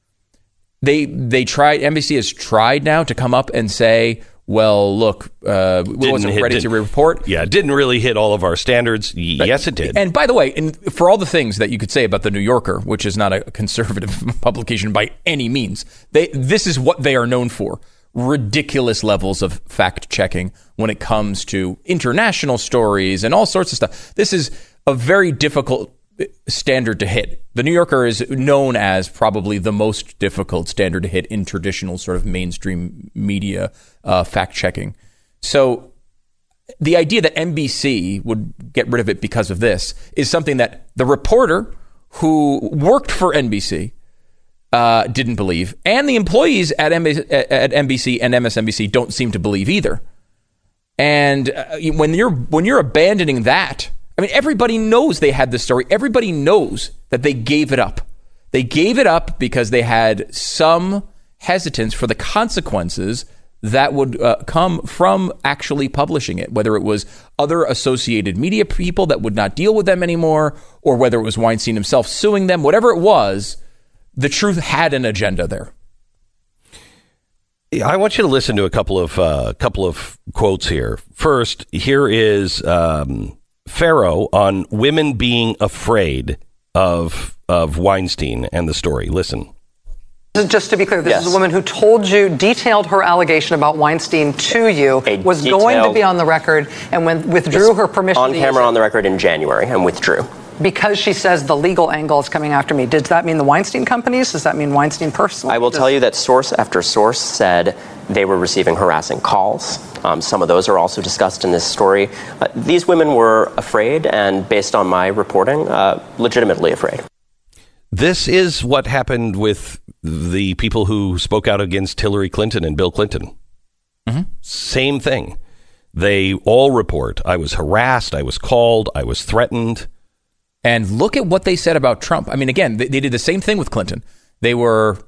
They tried, NBC has tried now to come up and say, well, look, it wasn't ready to report. Yeah, it didn't really hit all of our standards. Yes, it did. And by the way, for all the things that you could say about the New Yorker, which is not a conservative publication by any means, this is what they are known for. Ridiculous levels of fact checking when it comes to international stories and all sorts of stuff. This is a very difficult standard to hit. The New Yorker is known as probably the most difficult standard to hit in traditional sort of mainstream media fact checking. So the idea that NBC would get rid of it because of this is something that the reporter who worked for NBC didn't believe, and the employees at NBC and MSNBC don't seem to believe either. And when you're abandoning that, I mean, everybody knows they had this story. Everybody knows that they gave it up. They gave it up because they had some hesitance for the consequences that would come from actually publishing it, whether it was other associated media people that would not deal with them anymore, or whether it was Weinstein himself suing them, whatever it was. The truth had an agenda there. I want you to listen to a couple of quotes here. First, here is Farrow on women being afraid of Weinstein and the story. Listen. Just to be clear, this is a woman who detailed her allegation about Weinstein to you, going to be on the record, and withdrew her permission. On camera, on the record in January, and withdrew. because she says the legal angle is coming after me. Does that mean the Weinstein companies? Does that mean Weinstein personally? I will tell you that source after source said they were receiving harassing calls. Some of those are also discussed in this story. These women were afraid, and based on my reporting, legitimately afraid. This is what happened with the people who spoke out against Hillary Clinton and Bill Clinton. Mm-hmm. Same thing. They all report, I was harassed, I was called, I was threatened. And look at what they said about Trump. I mean, again, they did the same thing with Clinton. They were,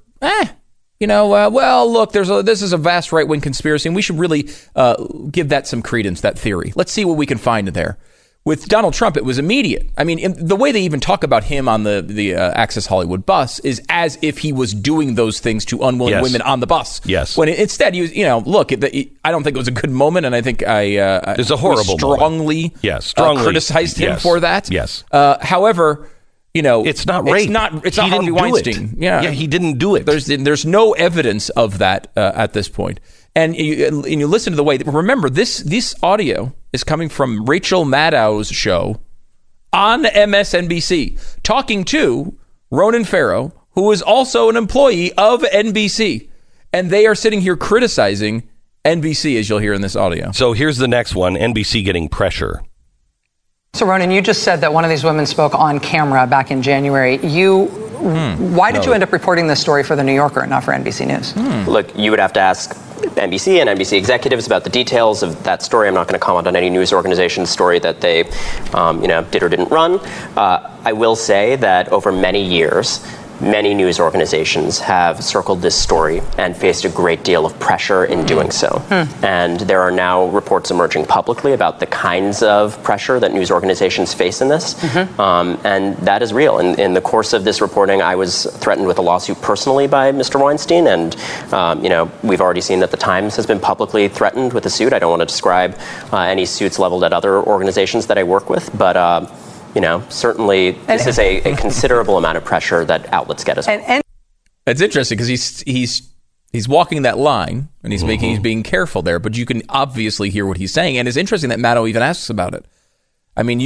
well, look, this is a vast right-wing conspiracy, and we should really give that some credence, that theory. Let's see what we can find there. With Donald Trump, it was immediate. I mean, the way they even talk about him on the Access Hollywood bus is as if he was doing those things to unwilling women on the bus. Yes. When instead, he was, look, I don't think it was a good moment, and I think there's a horrible strongly criticized him for that. Yes. However, it's not rape. It's not Harvey Weinstein. Yeah, he didn't do it. There's no evidence of that at this point. And you listen to the way. Remember, this audio is coming from Rachel Maddow's show on MSNBC, talking to Ronan Farrow, who is also an employee of NBC, and they are sitting here criticizing NBC, as you'll hear in this audio. So here's the next one: NBC getting pressure. So, Ronan, you just said that one of these women spoke on camera back in January. Why did you end up reporting this story for The New Yorker and not for NBC News? Look, you would have to ask NBC and NBC executives about the details of that story. I'm not going to comment on any news organization's story that they, did or didn't run. I will say that over many years, many news organizations have circled this story and faced a great deal of pressure in doing so. And there are now reports emerging publicly about the kinds of pressure that news organizations face in this. And that is real. In the course of this reporting, I was threatened with a lawsuit personally by Mr. Weinstein. And, we've already seen that the Times has been publicly threatened with a suit. I don't want to describe any suits leveled at other organizations that I work with, but certainly this is a considerable amount of pressure that outlets get as well. And it's interesting because he's walking that line and he's being careful there, but you can obviously hear what he's saying. And it's interesting that Maddow even asks about it. I mean,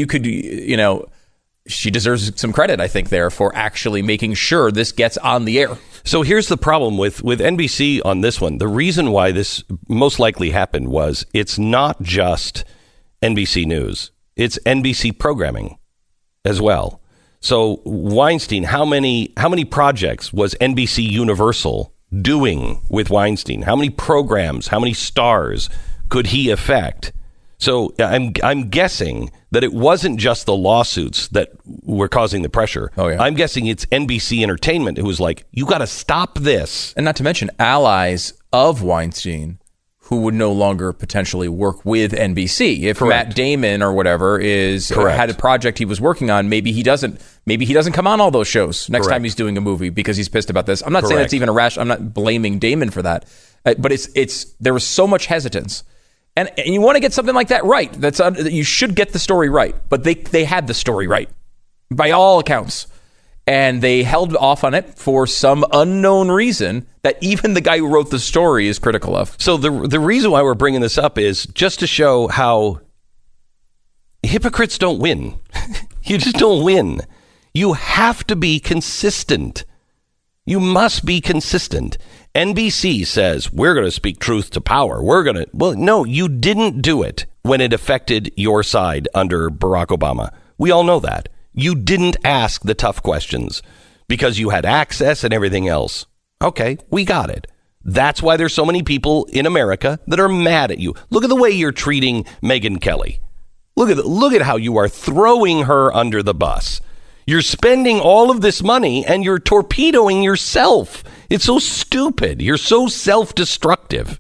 she deserves some credit, I think, there for actually making sure this gets on the air. So here's the problem with NBC on this one. The reason why this most likely happened was it's not just NBC News. It's NBC programming as well. So Weinstein, how many projects was NBC Universal doing with Weinstein? How many programs, how many stars could he affect? So I'm guessing that it wasn't just the lawsuits that were causing the pressure. Oh, yeah. I'm guessing it's NBC Entertainment who was like, you got to stop this. And not to mention allies of Weinstein who would no longer potentially work with NBC. If Correct. Matt Damon or whatever had a project he was working on, maybe he doesn't come on all those shows next Correct. time he's doing a movie because he's pissed about this. I'm not saying Correct. that's even a rash. I'm not blaming Damon for that. But there was so much hesitance. And you want to get something like that right. You should get the story right. But they had the story right by all accounts. And they held off on it for some unknown reason that even the guy who wrote the story is critical of. So the reason why we're bringing this up is just to show how hypocrites don't win. You just don't win. You have to be consistent. You must be consistent. NBC says, we're going to speak truth to power. Well, no, you didn't do it when it affected your side under Barack Obama. We all know that. You didn't ask the tough questions because you had access and everything else. Okay, we got it. That's why there's so many people in America that are mad at you. Look at the way you're treating Megyn Kelly. Look at how you are throwing her under the bus. You're spending all of this money and you're torpedoing yourself. It's so stupid. You're so self-destructive.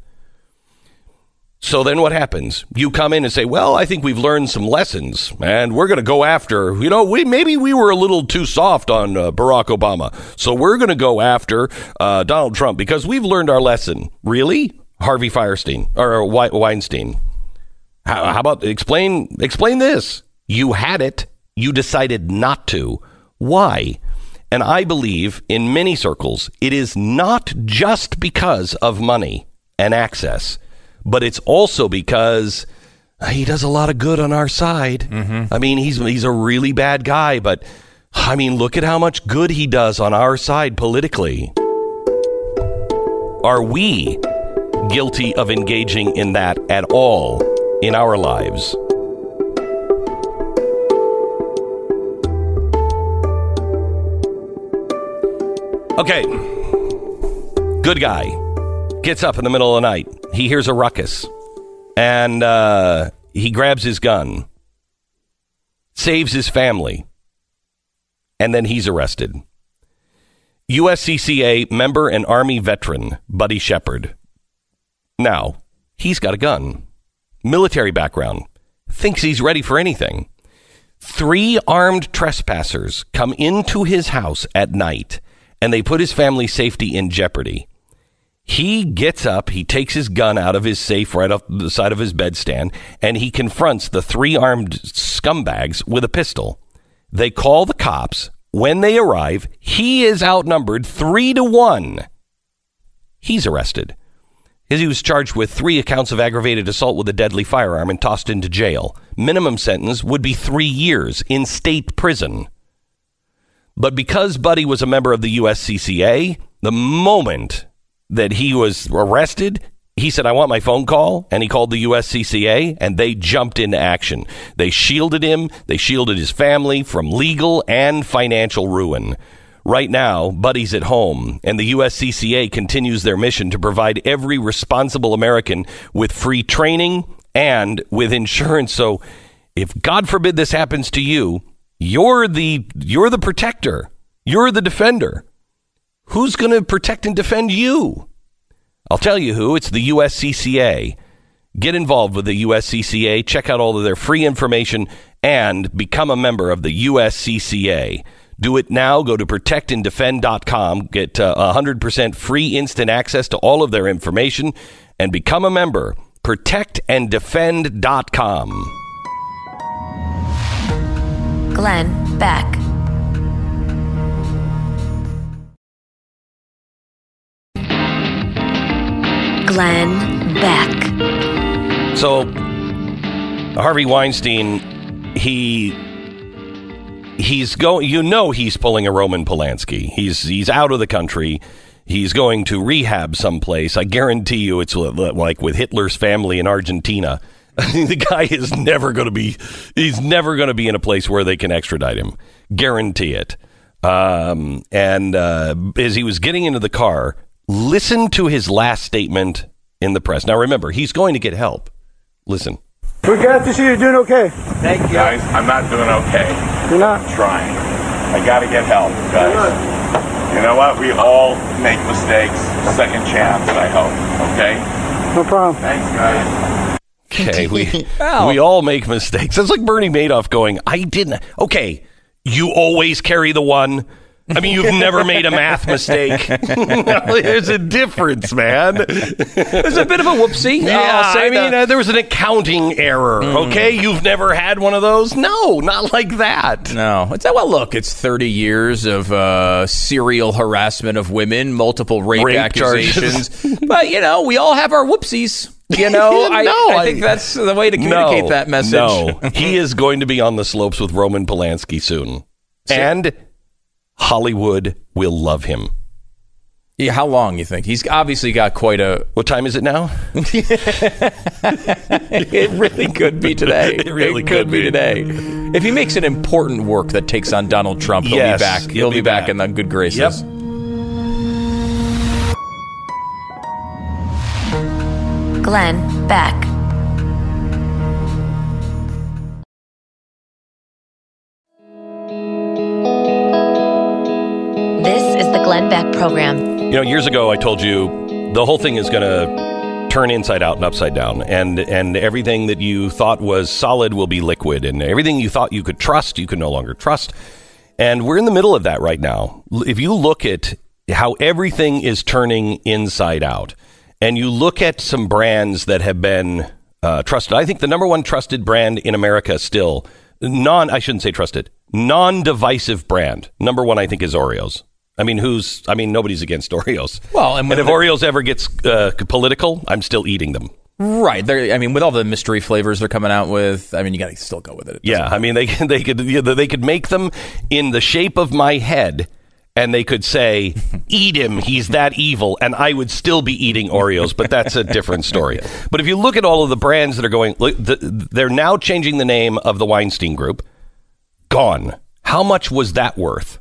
So then what happens? You come in and say, well, I think we've learned some lessons and we're going to go after, maybe we were a little too soft on Barack Obama. So we're going to go after Donald Trump because we've learned our lesson. Really? Harvey Fierstein or Weinstein. How about explain this? You had it. You decided not to. Why? And I believe in many circles, it is not just because of money and access. But it's also because he does a lot of good on our side. I mean, he's a really bad guy, but I mean, look at how much good he does on our side politically. Are we guilty of engaging in that at all in our lives? Okay. Good guy. Gets up in the middle of the night. He hears a ruckus. And he grabs his gun. Saves his family. And then he's arrested. USCCA member and Army veteran Buddy Shepard. Now, he's got a gun. Military background. Thinks he's ready for anything. 3 armed trespassers come into his house at night, and they put his family's safety in jeopardy. He gets up, he takes his gun out of his safe right off the side of his bedstand, and he confronts the 3 armed scumbags with a pistol. They call the cops. When they arrive, he is outnumbered 3-1. He's arrested. He was charged with 3 accounts of aggravated assault with a deadly firearm and tossed into jail. Minimum sentence would be 3 years in state prison. But because Buddy was a member of the USCCA, the moment that he was arrested, he said, I want my phone call, and he called the USCCA, and they jumped into action. They shielded him. They shielded his family from legal and financial ruin. Right now, Buddy's at home, and the USCCA continues their mission to provide every responsible American with free training and with insurance. So if, God forbid, this happens to you, you're the protector. You're the defender. Who's going to protect and defend you? I'll tell you who. It's the USCCA. Get involved with the USCCA. Check out all of their free information and become a member of the USCCA. Do it now. Go to protectanddefend.com. Get 100% free instant access to all of their information and become a member. Protectanddefend.com. Glenn Beck. Glenn Beck. So, Harvey Weinstein, he's going. He's pulling a Roman Polanski. He's out of the country. He's going to rehab someplace. I guarantee you, it's like with Hitler's family in Argentina. The guy is never going to be. He's never going to be in a place where they can extradite him. Guarantee it. And as he was getting into the car, listen to his last statement in the press. Now, remember, he's going to get help. Listen. We're glad to see you're doing okay. Thank you. Guys, I'm not doing okay. You're not? I'm trying. I got to get help, guys. You know what? We all make mistakes. Second chance, I hope. Okay? No problem. Thanks, guys. Okay, we all make mistakes. It's like Bernie Madoff going, I didn't. Okay, you always carry the one. I mean, you've never made a math mistake. There's a difference, man. There's a bit of a whoopsie. Yeah, there was an accounting error, okay? You've never had one of those? No, not like that. No. It's 30 years of serial harassment of women, multiple rape accusations. But, we all have our whoopsies. I think that's the way to communicate that message. No, he is going to be on the slopes with Roman Polanski soon. And Hollywood will love him. Yeah, how long, you think? He's obviously got quite a... What time is it now? It really could be today. It really could be today. If he makes an important work that takes on Donald Trump, he'll be back. He'll be back in the good graces. Yep. Glenn Beck. This is the Glenn Beck Program. Years ago, I told you the whole thing is going to turn inside out and upside down, and everything that you thought was solid will be liquid, and everything you thought you could trust, you can no longer trust. And we're in the middle of that right now. If you look at how everything is turning inside out, and you look at some brands that have been trusted, I think the number one trusted brand in America still, non-divisive brand, number one, I think, is Oreos. Nobody's against Oreos. Well, and if Oreos ever gets political, I'm still eating them. Right. I mean, with all the mystery flavors they're coming out with, I mean, you got to still go with it. I mean, they could make them in the shape of my head, and they could say, "Eat him, he's that evil," and I would still be eating Oreos. But that's a different story. But if you look at all of the brands that are going, they're now changing the name of the Weinstein Group. Gone. How much was that worth?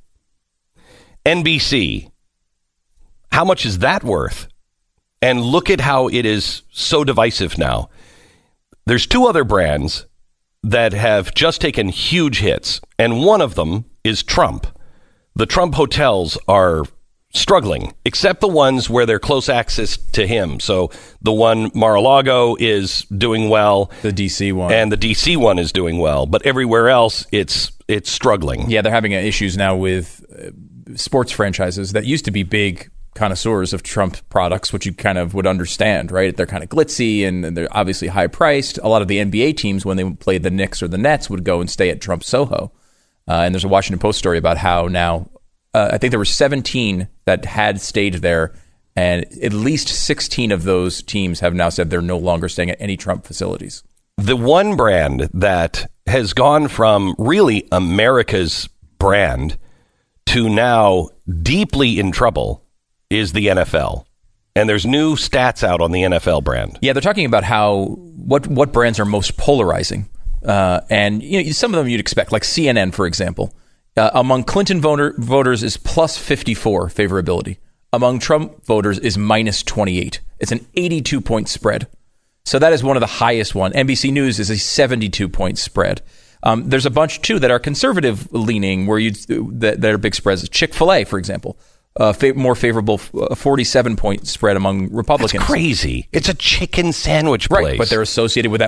NBC. How much is that worth? And look at how it is so divisive now. There's two other brands that have just taken huge hits, and one of them is Trump. The Trump hotels are struggling, except the ones where they're close access to him. So the one Mar-a-Lago is doing well. The D.C. one. And the D.C. one is doing well. But everywhere else, it's struggling. Yeah, they're having issues now with sports franchises that used to be big connoisseurs of Trump products, which you kind of would understand, right? They're kind of glitzy and they're obviously high priced. A lot of the NBA teams, when they played the Knicks or the Nets, would go and stay at Trump Soho. And there's a Washington Post story about how now, I think there were 17 that had stayed there, and at least 16 of those teams have now said they're no longer staying at any Trump facilities. The one brand that has gone from really America's brand to now deeply in trouble is the NFL. And there's new stats out on the NFL brand. Yeah, they're talking about how what brands are most polarizing. And some of them you'd expect, like CNN, for example. Among Clinton voters is plus 54 favorability. Among Trump voters is minus 28. It's an 82-point spread. So that is one of the highest one. NBC News is a 72-point spread. There's a bunch, too, that are conservative-leaning, that are big spreads. Chick-fil-A, for example. More favorable 47-point spread among Republicans. That's crazy. It's a chicken sandwich place. Right, but they're associated with that,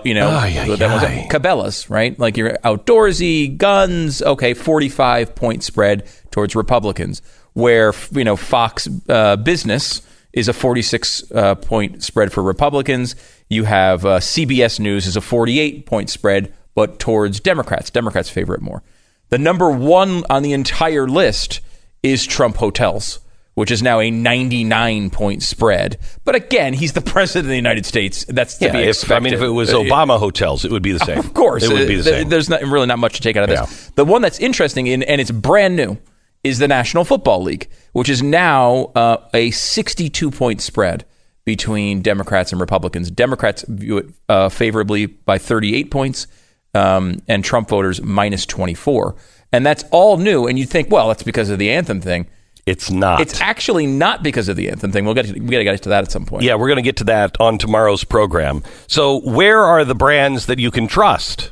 Cabela's, right? Like you're outdoorsy, guns, okay, 45-point spread towards Republicans. Where, Fox Business is a 46-point spread for Republicans. You have CBS News is a 48-point spread, but towards Democrats. Democrats favor it more. The number one on the entire list is Trump Hotels, which is now a 99-point spread. But again, he's the president of the United States. That's to be expected. If it was Obama Hotels, it would be the same. Of course. It would be the same. There's really not much to take out of this. Yeah. The one that's interesting, and it's brand new, is the National Football League, which is now a 62-point spread between Democrats and Republicans. Democrats view it favorably by 38 points, and Trump voters minus 24. And that's all new. And you'd think, well, that's because of the anthem thing. It's not. It's actually not because of the anthem thing. We got to get to that at some point. Yeah, we're going to get to that on tomorrow's program. So where are the brands that you can trust?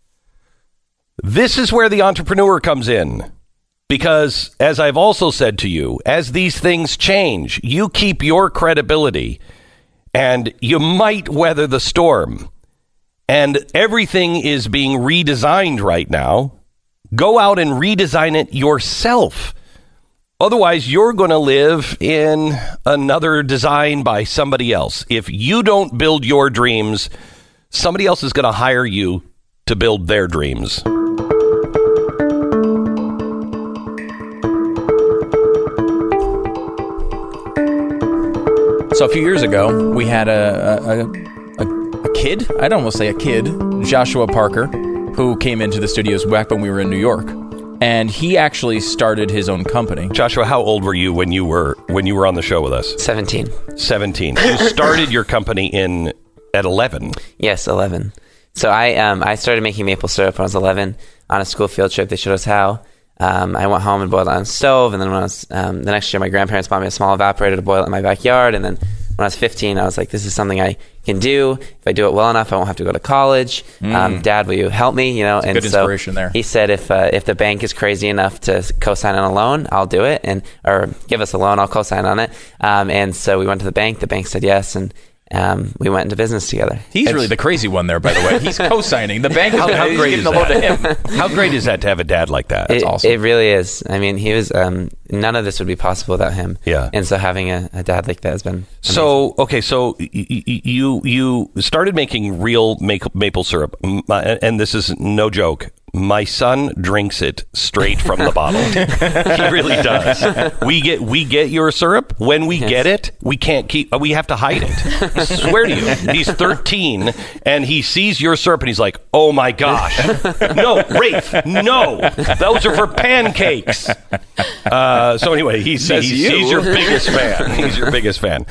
This is where the entrepreneur comes in. Because, as I've also said to you, as these things change, you keep your credibility and you might weather the storm. And everything is being redesigned right now. Go out and redesign it yourself. Otherwise, you're going to live in another design by somebody else. If you don't build your dreams, somebody else is going to hire you to build their dreams. So a few years ago, we had a kid, I'd almost say a kid, Joshua Parker, who came into the studios back when we were in New York. And he actually started his own company. Joshua, how old were you when you were on the show with us? 17. 17. You started your company at 11. Yes, 11. So I started making maple syrup when I was 11 on a school field trip. They showed us how. I went home and boiled it on a stove. And then when I was the next year, my grandparents bought me a small evaporator to boil it in my backyard. And then when I was 15, I was like, this is something I can do. If I do it well enough, I won't have to go to college. Dad, will you help me? That's and good inspiration there. He said, if the bank is crazy enough to co-sign on a loan, I'll do it, or give us a loan, I'll co-sign on it. And so we went to the bank. The bank said yes, and we went into business together. He's really the crazy one there, by the way. He's co-signing. The bank is giving the loan to him. How great is that to have a dad like that? That's awesome. It really is. I mean, he was. None of this would be possible without him. Yeah. And so having a dad like that has been amazing. So, okay, so you started making real maple syrup, and this is no joke. My son drinks it straight from the bottle. He really does. We get your syrup. When we get it, we can't keep. We have to hide it. I swear to you. He's 13 and he sees your syrup and he's like, "Oh my gosh, no, Rafe, no, those are for pancakes." So anyway, he's your biggest fan. He's your biggest fan.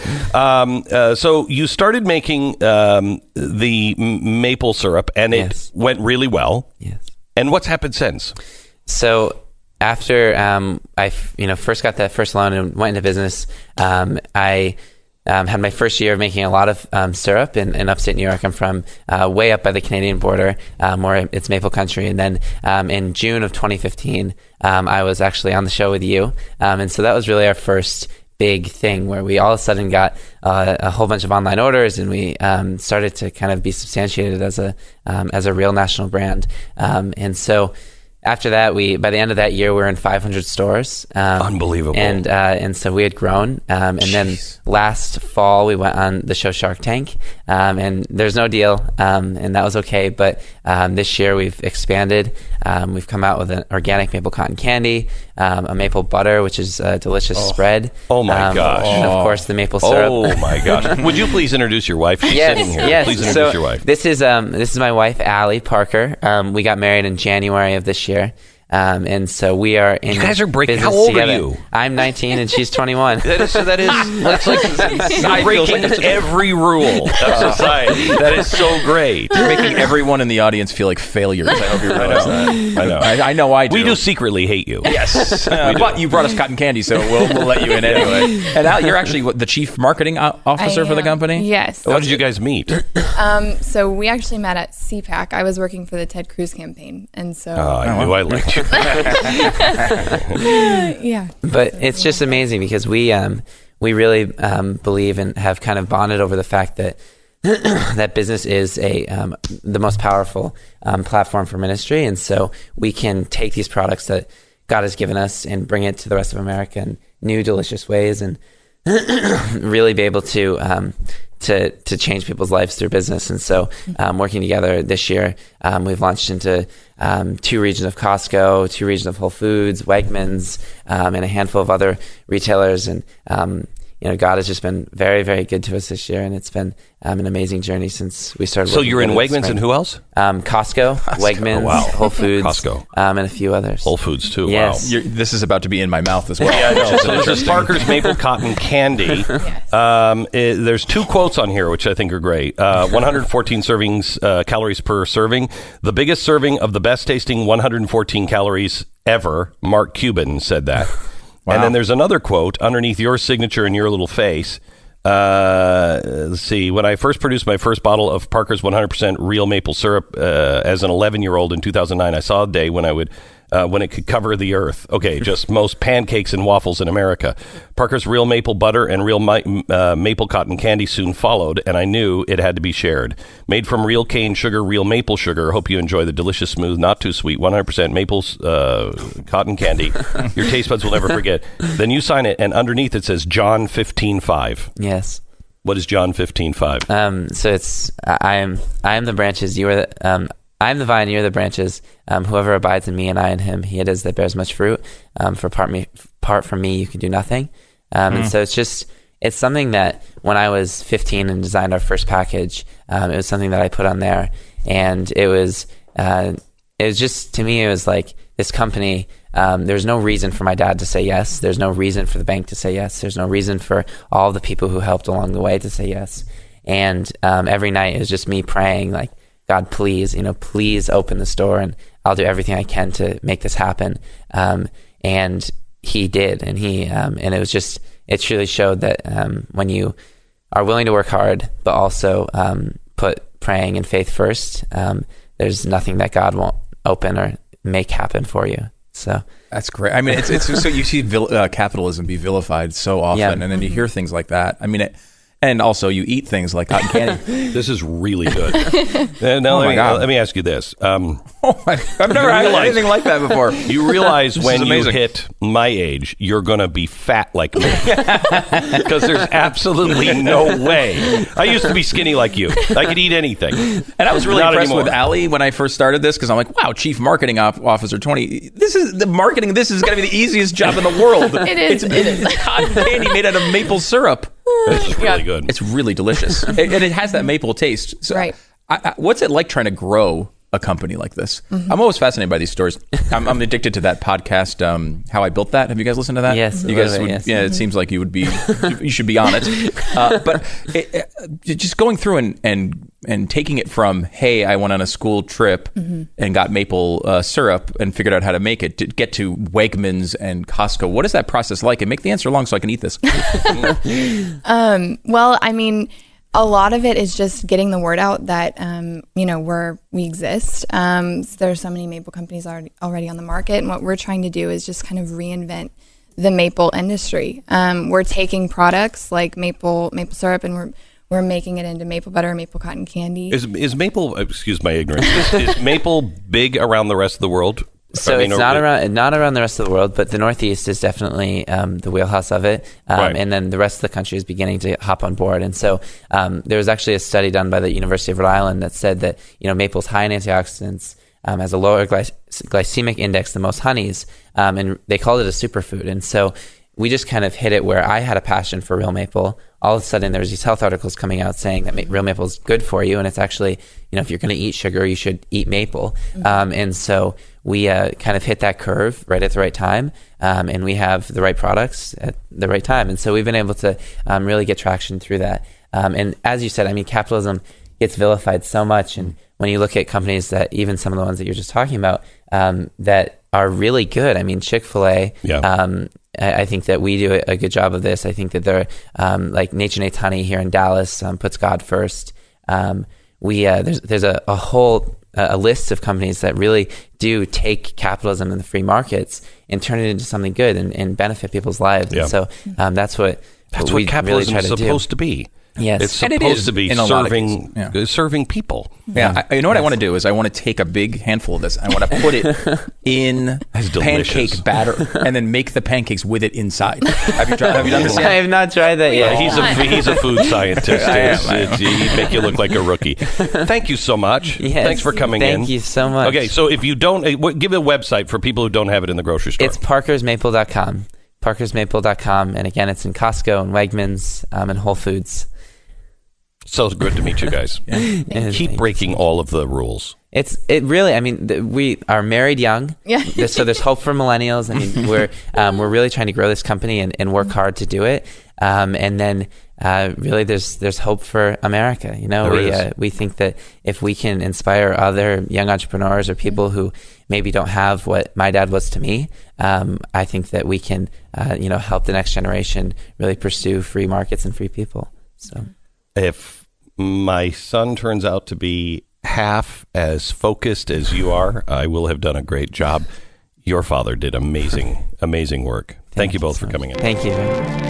So you started making the maple syrup, and it went really well. Yes. And what's happened since? So after I first got that first loan and went into business, I had my first year of making a lot of syrup in upstate New York. I'm from way up by the Canadian border, where it's maple country. And then in June of 2015, I was actually on the show with you. And so that was really our first big thing where we all of a sudden got a whole bunch of online orders, and we started to kind of be substantiated as a real national brand. And so after that, by the end of that year, we were in 500 stores. Unbelievable. And so we had grown. And then last fall, we went on the show Shark Tank. And there's no deal. And that was okay. But this year, we've expanded. We've come out with an organic maple cotton candy, a maple butter, which is a delicious spread. Oh, my gosh. And, of course, the maple syrup. Oh, my gosh. Would you please introduce your wife? She's sitting here. Yes. Please introduce your wife. This is my wife, Allie Parker. We got married in January of this year. And so we are in. You guys are breaking. business How old together. are you? I'm 19 and she's 21. That's like breaking every rule of society. That is so great. You're making everyone in the audience feel like failures. I hope you realize that. I know. I know I do. We do secretly hate you. Yes. But you brought us cotton candy, so we'll let you in anyway. And Al, you're actually the chief marketing officer for the company? Yes. How did you guys meet? So we actually met at CPAC. I was working for the Ted Cruz campaign, and so I knew I liked you. yeah. But it's just amazing because we really believe and have kind of bonded over the fact that that business is the most powerful platform for ministry, and so we can take these products that God has given us and bring it to the rest of America in new, delicious ways, and really be able to change people's lives through business. And so working together this year, we've launched into 2 regions of Costco, 2 regions of Whole Foods, Wegmans, and a handful of other retailers. And God has just been very, very good to us this year, and it's been an amazing journey since we started. So you're in Wegmans and who else? Costco, Wegmans, Whole Foods, Costco, and a few others. Whole Foods too. Yes. Wow. This is about to be in my mouth as well. Yeah, I know. So this is Parker's Maple Cotton Candy. Yes. There's 2 quotes on here, which I think are great. 114 servings, calories per serving. The biggest serving of the best tasting 114 calories ever. Mark Cuban said that. Wow. And then there's another quote underneath your signature and your little face. Let's see. When I first produced my first bottle of Parker's 100% real maple syrup as an 11-year-old in 2009, I saw a day when when it could cover the earth. Okay, just most pancakes and waffles in America. Parker's real maple butter and real maple cotton candy soon followed, and I knew it had to be shared. Made from real cane sugar, real maple sugar. Hope you enjoy the delicious, smooth, not too sweet, 100% maple cotton candy. Your taste buds will never forget. Then you sign it, and underneath it says John 15:5. Yes. What is John 15:5? So it's I am the branches. You are the I am the vine, you are the branches. Whoever abides in me and I in him, he it is that bears much fruit. For apart from me, you can do nothing. And so it's something that when I was 15 and designed our first package, it was something that I put on there, and it was just, to me, it was like this company. There's no reason for my dad to say yes. There's no reason for the bank to say yes. There's no reason for all the people who helped along the way to say yes. And every night it was just me praying, like, God, please open this door, and I'll do everything I can to make this happen. And he did, and and it truly showed that when you are willing to work hard, but also put praying and faith first, there's nothing that God won't open or make happen for you. So that's great. I mean, it's so you see capitalism be vilified so often, and then you hear things like that. I mean, And also, you eat things like cotton candy. This is really good. Now, let me ask you this. I've never had anything like that before. You realize when you hit my age, you're going to be fat like me. Because there's absolutely no way. I used to be skinny like you. I could eat anything. And I was really impressed with Allie when I first started this, because I'm like, wow, Chief Marketing Officer 20. This is going to be the easiest job in the world. It is. It's cotton candy made out of maple syrup. It's really good. It's really delicious. And it has that maple taste. So right. What's it like trying to grow a company like this? Mm-hmm. I'm always fascinated by these stories. I'm addicted to that podcast, How I Built That. Have you guys listened to that? Yes. You guys would, yes. Yeah, it seems like you would be. You should be on it. But just going through and taking it from, hey, I went on a school trip and got maple syrup and figured out how to make it, to get to Wegmans and Costco. What is that process like? And make the answer long so I can eat this. Well, I mean, a lot of it is just getting the word out that, we exist. There's so many maple companies already on the market. And what we're trying to do is just kind of reinvent the maple industry. We're taking products like maple syrup, and we're making it into maple butter, maple cotton candy. Is maple, excuse my ignorance, is maple big around the rest of the world? So it's not around the rest of the world, but the Northeast is definitely the wheelhouse of it. Right. And then the rest of the country is beginning to hop on board. And so there was actually a study done by the University of Rhode Island that said that, maple's high in antioxidants, has a lower glycemic index than most honeys, and they called it a superfood. And so we just kind of hit it where I had a passion for real maple. All of a sudden, there's these health articles coming out saying that real maple is good for you. And it's actually, if you're going to eat sugar, you should eat maple. And so we kind of hit that curve right at the right time. And we have the right products at the right time. And so we've been able to really get traction through that. And as you said, capitalism gets vilified so much. And when you look at companies that, even some of the ones that you're just talking about, that are really good. Chick-fil-A, I think that we do a good job of this. I think that they're like Nature Nate's Honey here in Dallas puts God first. There's a whole list of companies that really do take capitalism and the free markets and turn it into something good and benefit people's lives. Yeah. And so that's what capitalism really is supposed to be. Yes. It's supposed to be serving people. Yeah. You know what I want to do is I want to take a big handful of this. I want to put it in pancake batter and then make the pancakes with it inside. Have you done this yet? I have not tried that yet. He's a food scientist. He'd make you look like a rookie. Thank you so much. Yes. Thanks for coming in. Thank you so much. Okay, so if you don't, give a website for people who don't have it in the grocery store. It's parkersmaple.com. Parkersmaple.com. And again, it's in Costco and Wegmans and Whole Foods. So good to meet you guys. Keep breaking all of the rules. It really. We are married young. Yeah. So there's hope for millennials. We're really trying to grow this company and work hard to do it. And then really, there's hope for America. We think that if we can inspire other young entrepreneurs or people who maybe don't have what my dad was to me, I think that we can help the next generation really pursue free markets and free people. So. If my son turns out to be half as focused as you are, I will have done a great job. Your father did amazing work. Thank you both for coming in. Thank you.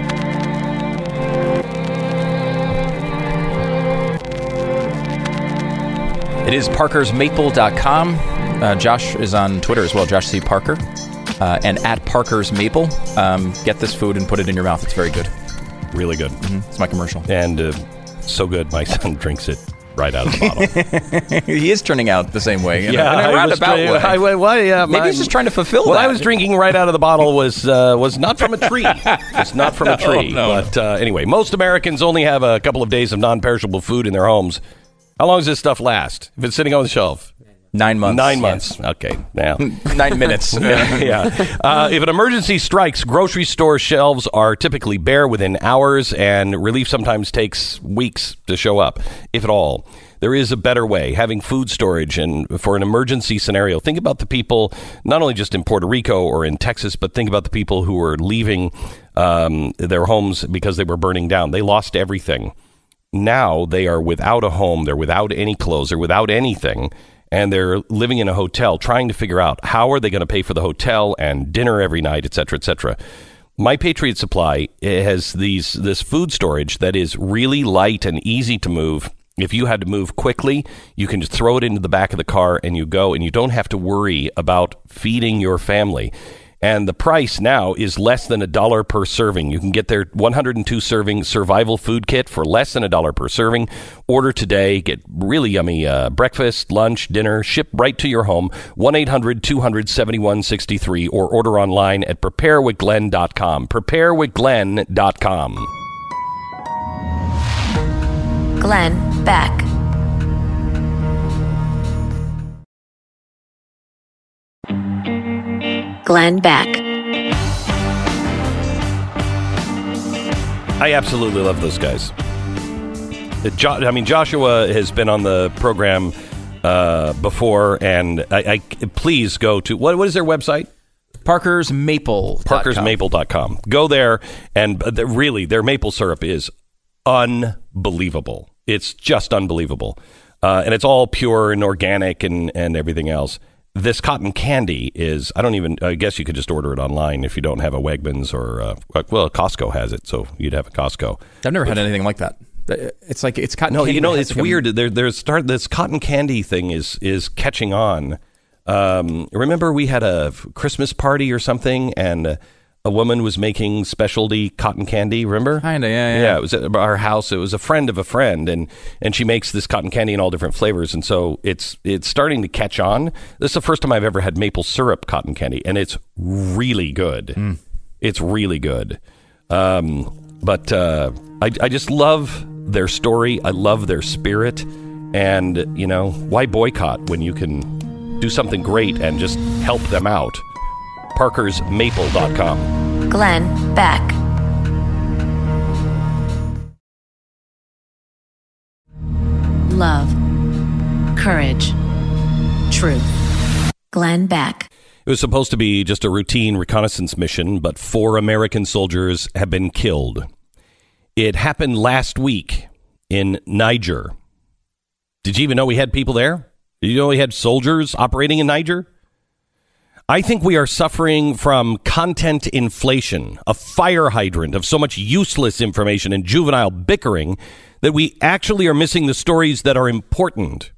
It is parkersmaple.com. Josh is on Twitter as well, Josh C. Parker, and at Parker's Maple. Get this food and put it in your mouth. It's very good. Really good. Mm-hmm. It's my commercial. And so good, my son drinks it right out of the bottle. He is turning out the same way. In a roundabout way. Maybe he's just trying to fulfill what that. I was drinking right out of the bottle was not from a tree. It's not from a tree. No. But anyway, most Americans only have a couple of days of non-perishable food in their homes. How long does this stuff last? If it's sitting on the shelf? 9 months. 9 months. Yes. Okay. Now 9 minutes. Yeah. If an emergency strikes, grocery store shelves are typically bare within hours, and relief sometimes takes weeks to show up, if at all. There is a better way, having food storage, and for an emergency scenario. Think about the people, not only just in Puerto Rico or in Texas, but think about the people who were leaving their homes because they were burning down. They lost everything. Now they are without a home. They're without any clothes. They're without anything. And they're living in a hotel, trying to figure out how are they going to pay for the hotel and dinner every night, et cetera, et cetera. My Patriot Supply has this food storage that is really light and easy to move. If you had to move quickly, you can just throw it into the back of the car and you go, and you don't have to worry about feeding your family. And the price now is less than $1 per serving. You can get their 102 serving survival food kit for less than $1 per serving. Order today. Get really yummy breakfast, lunch, dinner, shipped right to your home. 1-800-200-7163 or order online at preparewithglenn.com. Preparewithglenn.com. Glenn Beck. Glenn Beck. I absolutely love those guys. Joshua has been on the program before, and I please go to, what is their website? Parkersmaple.com. Go there, and really, their maple syrup is unbelievable. It's just unbelievable. And it's all pure and organic and everything else. This cotton candy is, I guess you could just order it online if you don't have a Wegmans or, Costco has it, so you'd have a Costco. I've never had anything like that. It's like, it's cotton candy. No, it's weird. This cotton candy thing is catching on. Remember we had a Christmas party or something, and a woman was making specialty cotton candy, remember? Kinda, yeah. Yeah, it was at our house. It was a friend of a friend, and she makes this cotton candy in all different flavors, and so it's starting to catch on. This is the first time I've ever had maple syrup cotton candy, and it's really good. It's really good. But I just love their story. I love their spirit, and, why boycott when you can do something great and just help them out? Parkersmaple.com. Glenn Beck. Love. Courage. Truth. Glenn Beck. It was supposed to be just a routine reconnaissance mission, but 4 American soldiers have been killed. It happened last week in Niger. Did you even know we had people there? Did you know we had soldiers operating in Niger? I think we are suffering from content inflation, a fire hydrant of so much useless information and juvenile bickering that we actually are missing the stories that are important.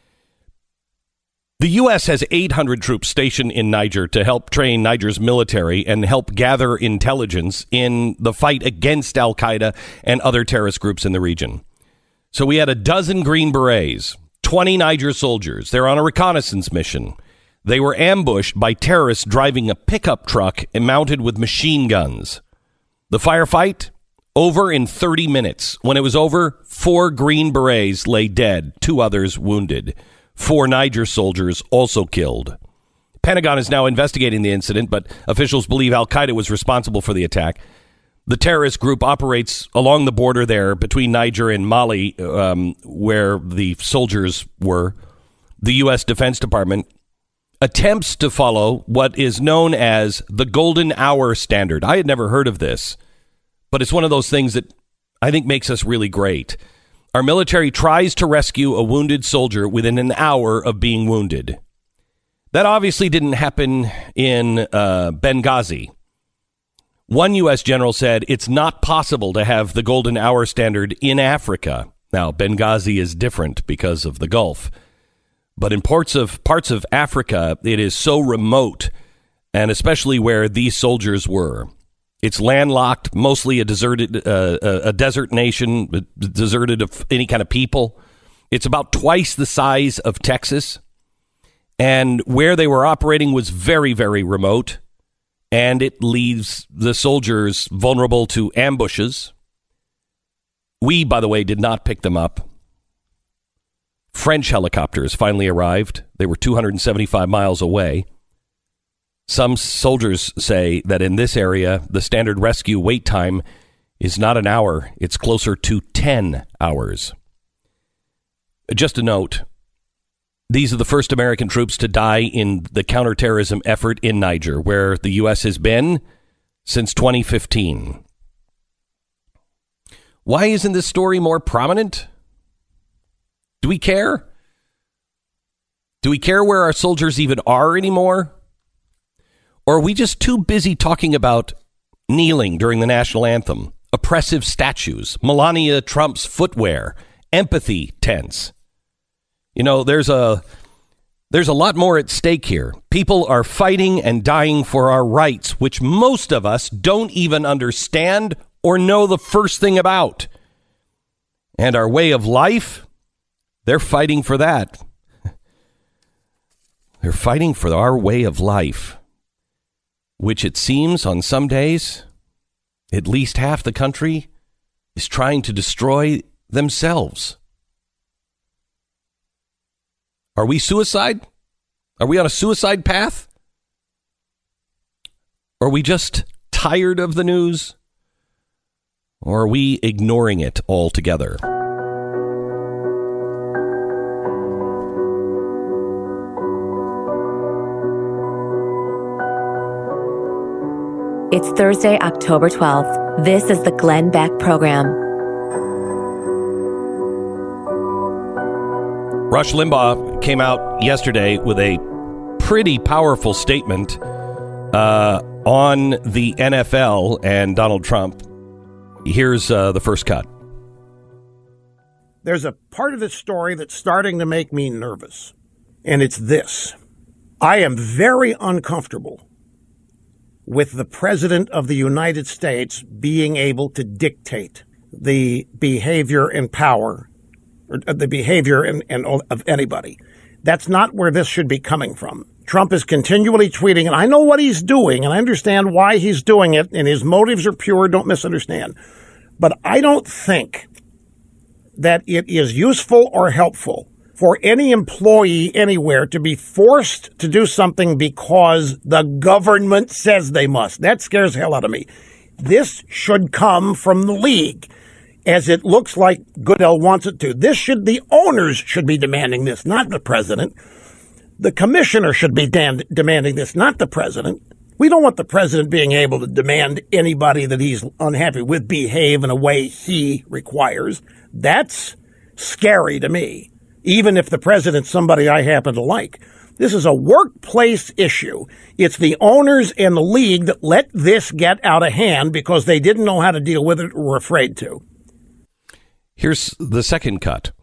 The U.S. has 800 troops stationed in Niger to help train Niger's military and help gather intelligence in the fight against al-Qaeda and other terrorist groups in the region. So we had a dozen Green Berets, 20 Niger soldiers. They're on a reconnaissance mission. They were ambushed by terrorists driving a pickup truck and mounted with machine guns. The firefight over in 30 minutes. When it was over, 4 Green Berets lay dead, 2 others wounded. 4 Niger soldiers also killed. Pentagon is now investigating the incident, but officials believe al-Qaeda was responsible for the attack. The terrorist group operates along the border there between Niger and Mali, where the soldiers were. The U.S. Defense Department attempts to follow what is known as the Golden Hour Standard. I had never heard of this, but it's one of those things that I think makes us really great. Our military tries to rescue a wounded soldier within an hour of being wounded. That obviously didn't happen in Benghazi. One U.S. general said it's not possible to have the Golden Hour Standard in Africa. Now, Benghazi is different because of the Gulf. But in parts of Africa, it is so remote, and especially where these soldiers were. It's landlocked, mostly a desert nation, deserted of any kind of people. It's about twice the size of Texas. And where they were operating was very, very remote. And it leaves the soldiers vulnerable to ambushes. We, by the way, did not pick them up. French helicopters finally arrived. They were 275 miles away. Some soldiers say that in this area, the standard rescue wait time is not an hour. It's closer to 10 hours. Just a note, these are the first American troops to die in the counterterrorism effort in Niger, where the U.S. has been since 2015. Why isn't this story more prominent? Do we care? Do we care where our soldiers even are anymore? Or are we just too busy talking about kneeling during the national anthem, oppressive statues, Melania Trump's footwear, empathy tents. You know, there's a lot more at stake here. People are fighting and dying for our rights, which most of us don't even understand or know the first thing about. And our way of life, they're fighting for that. They're fighting for our way of life, which it seems on some days, at least half the country is trying to destroy themselves. Are we suicide? Are we on a suicide path? Are we just tired of the news? Or are we ignoring it altogether? It's Thursday, October 12th. This is the Glenn Beck Program. Rush Limbaugh came out yesterday with a pretty powerful statement on the NFL and Donald Trump. Here's the first cut. There's a part of this story that's starting to make me nervous, and it's this. I am very uncomfortable with the President of the United States being able to dictate the behavior and power, or the behavior of anybody. That's not where this should be coming from. Trump is continually tweeting, and I know what he's doing, and I understand why he's doing it, and his motives are pure, don't misunderstand. But I don't think that it is useful or helpful for any employee anywhere to be forced to do something because the government says they must. That scares the hell out of me. This should come from the league, as it looks like Goodell wants it to. The owners should be demanding this, not the president. The commissioner should be demanding this, not the president. We don't want the president being able to demand anybody that he's unhappy with behave in a way he requires. That's scary to me, even if the president's somebody I happen to like. This is a workplace issue. It's the owners and the league that let this get out of hand because they didn't know how to deal with it or were afraid to. Here's the second cut.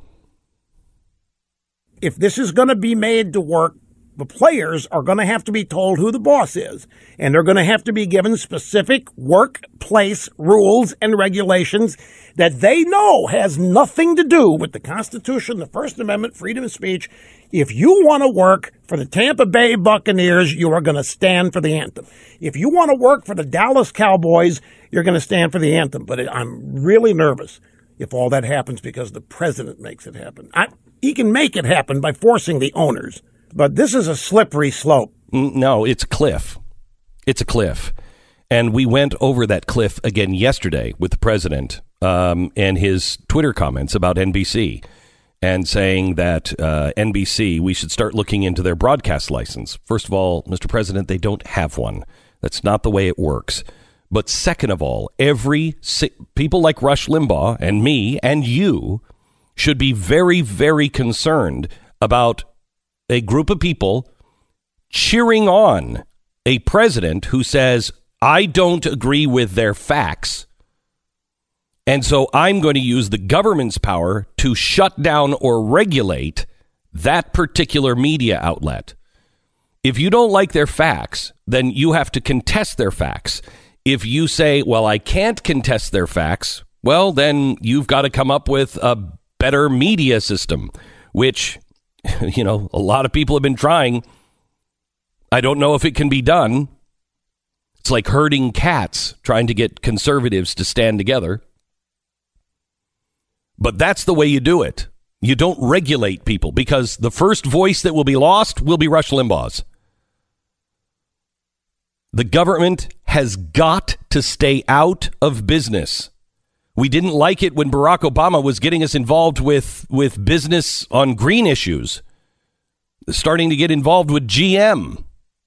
If this is going to be made to work, the players are going to have to be told who the boss is, and they're going to have to be given specific workplace rules and regulations that they know has nothing to do with the Constitution, the First Amendment, freedom of speech. If you want to work for the Tampa Bay Buccaneers, you are going to stand for the anthem. If you want to work for the Dallas Cowboys, you're going to stand for the anthem. But I'm really nervous if all that happens because the president makes it happen. He can make it happen by forcing the owners. But this is a slippery slope. No, it's a cliff. It's a cliff. And we went over that cliff again yesterday with the president and his Twitter comments about NBC and saying that NBC, we should start looking into their broadcast license. First of all, Mr. President, they don't have one. That's not the way it works. But second of all, people like Rush Limbaugh and me and you should be very, very concerned about a group of people cheering on a president who says, I don't agree with their facts, and so I'm going to use the government's power to shut down or regulate that particular media outlet. If you don't like their facts, then you have to contest their facts. If you say, well, I can't contest their facts, well, then you've got to come up with a better media system, which, you know, a lot of people have been trying. I don't know if it can be done. It's like herding cats, trying to get conservatives to stand together. But that's the way you do it. You don't regulate people, because the first voice that will be lost will be Rush Limbaugh's. The government has got to stay out of business. We didn't like it when Barack Obama was getting us involved with business on green issues, starting to get involved with GM.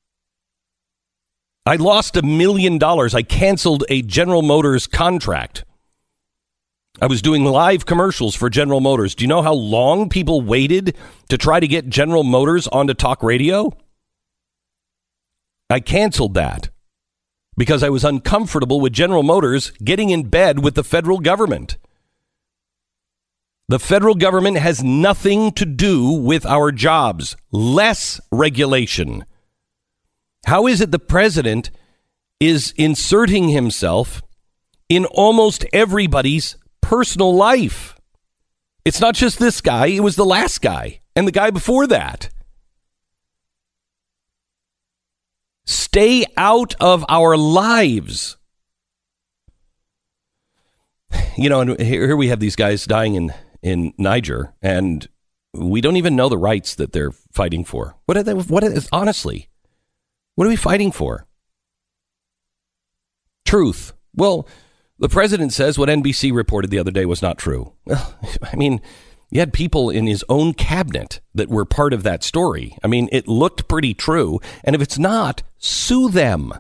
I lost $1 million. I canceled a General Motors contract. I was doing live commercials for General Motors. Do you know how long people waited to try to get General Motors onto talk radio? I canceled that. because I was uncomfortable with General Motors getting in bed with the federal government. The federal government has nothing to do with our jobs. Less regulation. How is it the president is inserting himself in almost everybody's personal life? It's not just this guy. It was the last guy and the guy before that. Stay out of our lives. You know, and here we have these guys dying in Niger, and we don't even know the rights that they're fighting for. Honestly, what are we fighting for? Truth. Well, the president says what NBC reported the other day was not true. I mean, you had people in his own cabinet that were part of that story. I mean, it looked pretty true. And if it's not, sue them.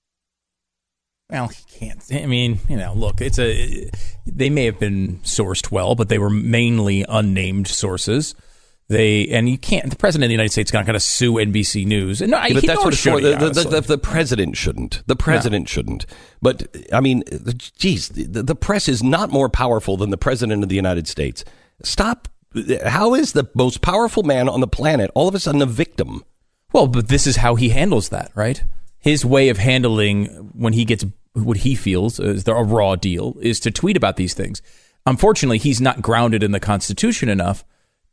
Well, he can't. I mean, you know, look, they may have been sourced well, but they were mainly unnamed sources. You can't. The president of the United States is not going to sue NBC News. No, yeah, but that's what it's for. The president shouldn't. The president shouldn't. But I mean, geez, the press is not more powerful than the president of the United States. Stop. How is the most powerful man on the planet all of a sudden a victim? Well, but this is how he handles that, right? His way of handling when he gets what he feels is a raw deal is to tweet about these things. Unfortunately, he's not grounded in the Constitution enough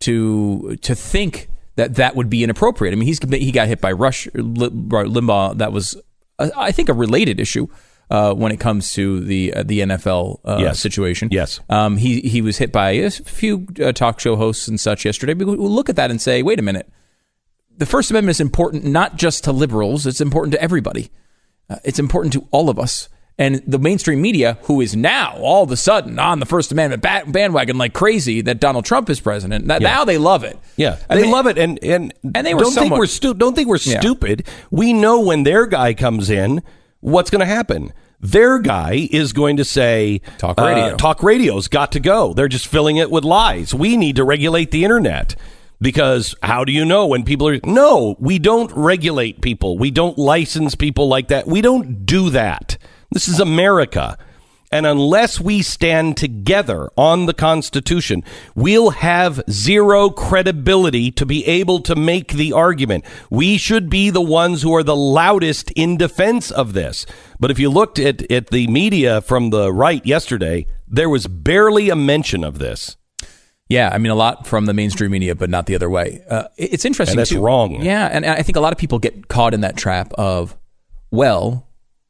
to think that would be inappropriate. I mean, he got hit by Rush Limbaugh. That was, I think, a related issue when it comes to the NFL situation. Yes, he was hit by a few talk show hosts and such yesterday. But we'll look at that and say, wait a minute. The First Amendment is important not just to liberals. It's important to everybody. It's important to all of us. And the mainstream media, who is now all of a sudden on the First Amendment bandwagon like crazy that Donald Trump is president, now they love it. Yeah, they love it. And they were don't think we're stupid. We know when their guy comes in, what's going to happen. Their guy is going to say, talk radio. Talk radio's got to go. They're just filling it with lies. We need to regulate the internet. Because how do you know when people are... No, we don't regulate people. We don't license people like that. We don't do that. This is America. And unless we stand together on the Constitution, we'll have zero credibility to be able to make the argument. We should be the ones who are the loudest in defense of this. But if you looked at the media from the right yesterday, there was barely a mention of this. Yeah, I mean, a lot from the mainstream media, but not the other way. It's interesting, and that's too. Wrong. Yeah, and I think a lot of people get caught in that trap of, well,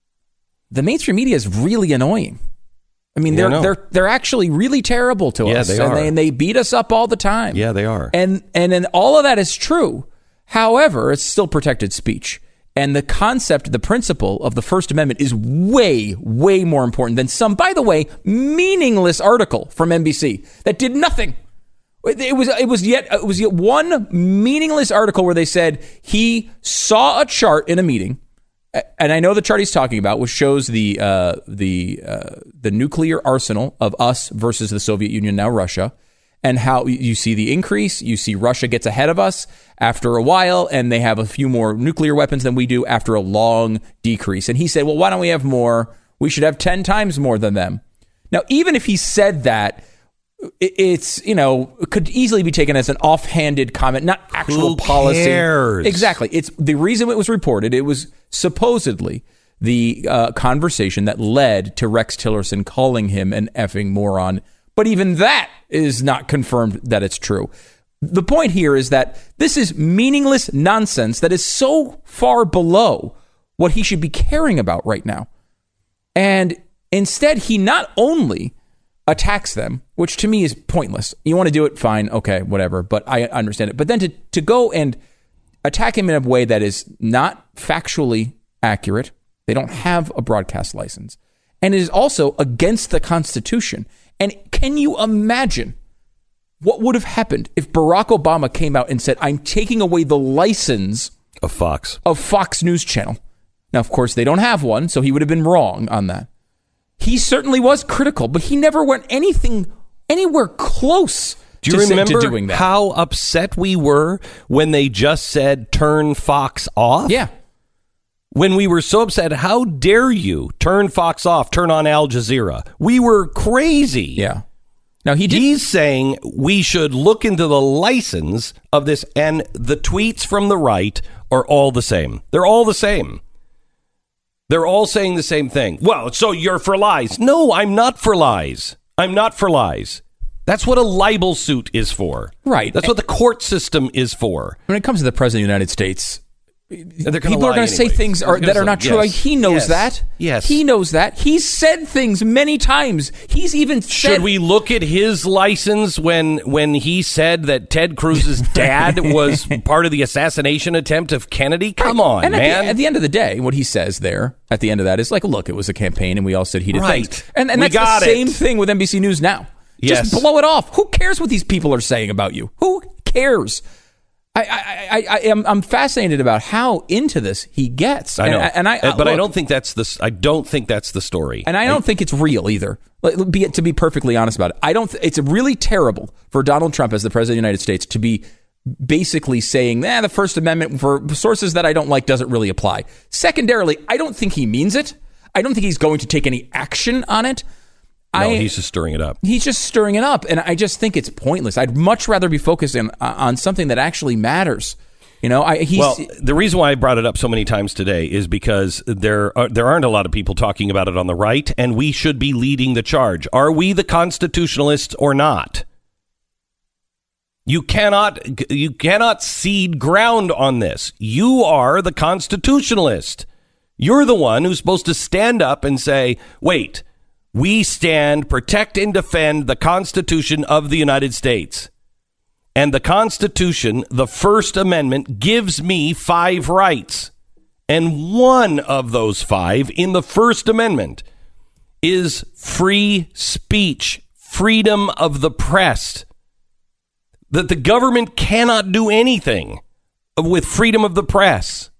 the mainstream media is really annoying. I mean, they're actually really terrible to us. They are. And they beat us up all the time. Yeah, they are. And then all of that is true. However, it's still protected speech. And the concept, the principle of the First Amendment is way, way more important than some, by the way, meaningless article from NBC that did nothing. It was yet one meaningless article where they said he saw a chart in a meeting, and I know the chart he's talking about, which shows the nuclear arsenal of us versus the Soviet Union, now Russia, and how you see the increase. You see Russia gets ahead of us after a while, and they have a few more nuclear weapons than we do after a long decrease. And he said, well, why don't we have more? We should have 10 times more than them. Now, even if he said that, it's, it could easily be taken as an offhanded comment, not actual policy. Who cares? Exactly. It's the reason it was reported. It was supposedly the conversation that led to Rex Tillerson calling him an effing moron. But even that is not confirmed that it's true. The point here is that this is meaningless nonsense that is so far below what he should be caring about right now. And instead, he not only attacks them, which to me is pointless. You want to do it, fine, okay, whatever, but I understand it. But then to go and attack him in a way that is not factually accurate, they don't have a broadcast license, and it is also against the Constitution. And can you imagine what would have happened if Barack Obama came out and said, I'm taking away the license of Fox News Channel? Now, of course, they don't have one, so he would have been wrong on that. He certainly was critical, but he never went anywhere close Do you remember doing that. How upset we were when they just said turn Fox off? Yeah. when we were so upset. How dare you turn Fox off, turn on Al Jazeera? We were crazy. Yeah. Now he's saying we should look into the license of this, and the tweets from the right are all the same. They're all the same. They're all saying the same thing. Well, so you're for lies. No, I'm not for lies. I'm not for lies. That's what a libel suit is for. Right. That's what the court system is for. When it comes to the President of the United States, people are going to say things that are not true. Like, he knows that. Yes. He knows that. He's said things many times. He's even said... Should we look at his license when he said that Ted Cruz's dad was part of the assassination attempt of Kennedy? Come on, and man. At the end of the day, what he says there, at the end of that, is like, look, it was a campaign and we all said he did things. And that's the same thing with NBC News now. Yes. Just blow it off. Who cares what these people are saying about you? Who cares? I'm fascinated about how into this he gets. I know, but I look, don't think that's the. I don't think that's the story, and I don't think it's real either. To be perfectly honest about it, I don't. It's really terrible for Donald Trump as the president of the United States to be basically saying, the First Amendment for sources that I don't like doesn't really apply. Secondarily, I don't think he means it. I don't think he's going to take any action on it. No, he's just stirring it up. He's just stirring it up, and I just think it's pointless. I'd much rather be focusing on something that actually matters. The reason why I brought it up so many times today is because there aren't a lot of people talking about it on the right, and we should be leading the charge. Are we the constitutionalists or not? You cannot cede ground on this. You are the constitutionalist. You're the one who's supposed to stand up and say, wait, we stand, protect, and defend the Constitution of the United States. And the Constitution, the First Amendment, gives me 5 rights. And one of those 5 in the First Amendment is free speech, freedom of the press. That the government cannot do anything with freedom of the press.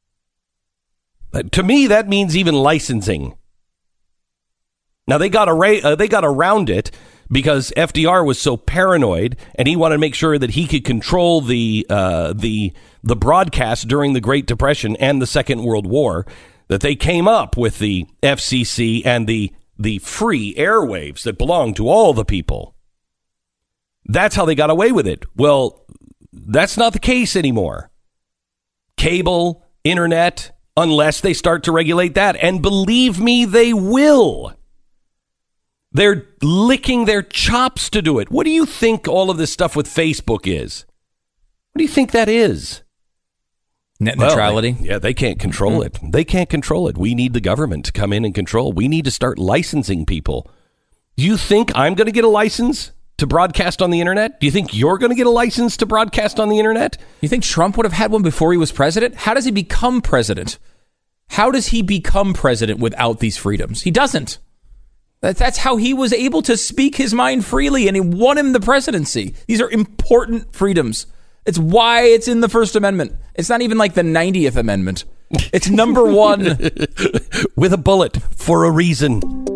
To me, that means even licensing. Now, they got around it because FDR was so paranoid, and he wanted to make sure that he could control the broadcast during the Great Depression and the Second World War, that they came up with the FCC and the free airwaves that belong to all the people. That's how they got away with it. Well, that's not the case anymore. Cable, internet, unless they start to regulate that. And believe me, they will. They're licking their chops to do it. What do you think all of this stuff with Facebook is? What do you think that is? Net neutrality? They can't control it. They can't control it. We need the government to come in and control. We need to start licensing people. Do you think I'm going to get a license to broadcast on the internet? Do you think you're going to get a license to broadcast on the internet? You think Trump would have had one before he was president? How does he become president? How does he become president without these freedoms? He doesn't. That's how he was able to speak his mind freely, and he won him the presidency. These are important freedoms. It's why it's in the First Amendment. It's not even like the 90th Amendment. It's number 1. With a bullet for a reason.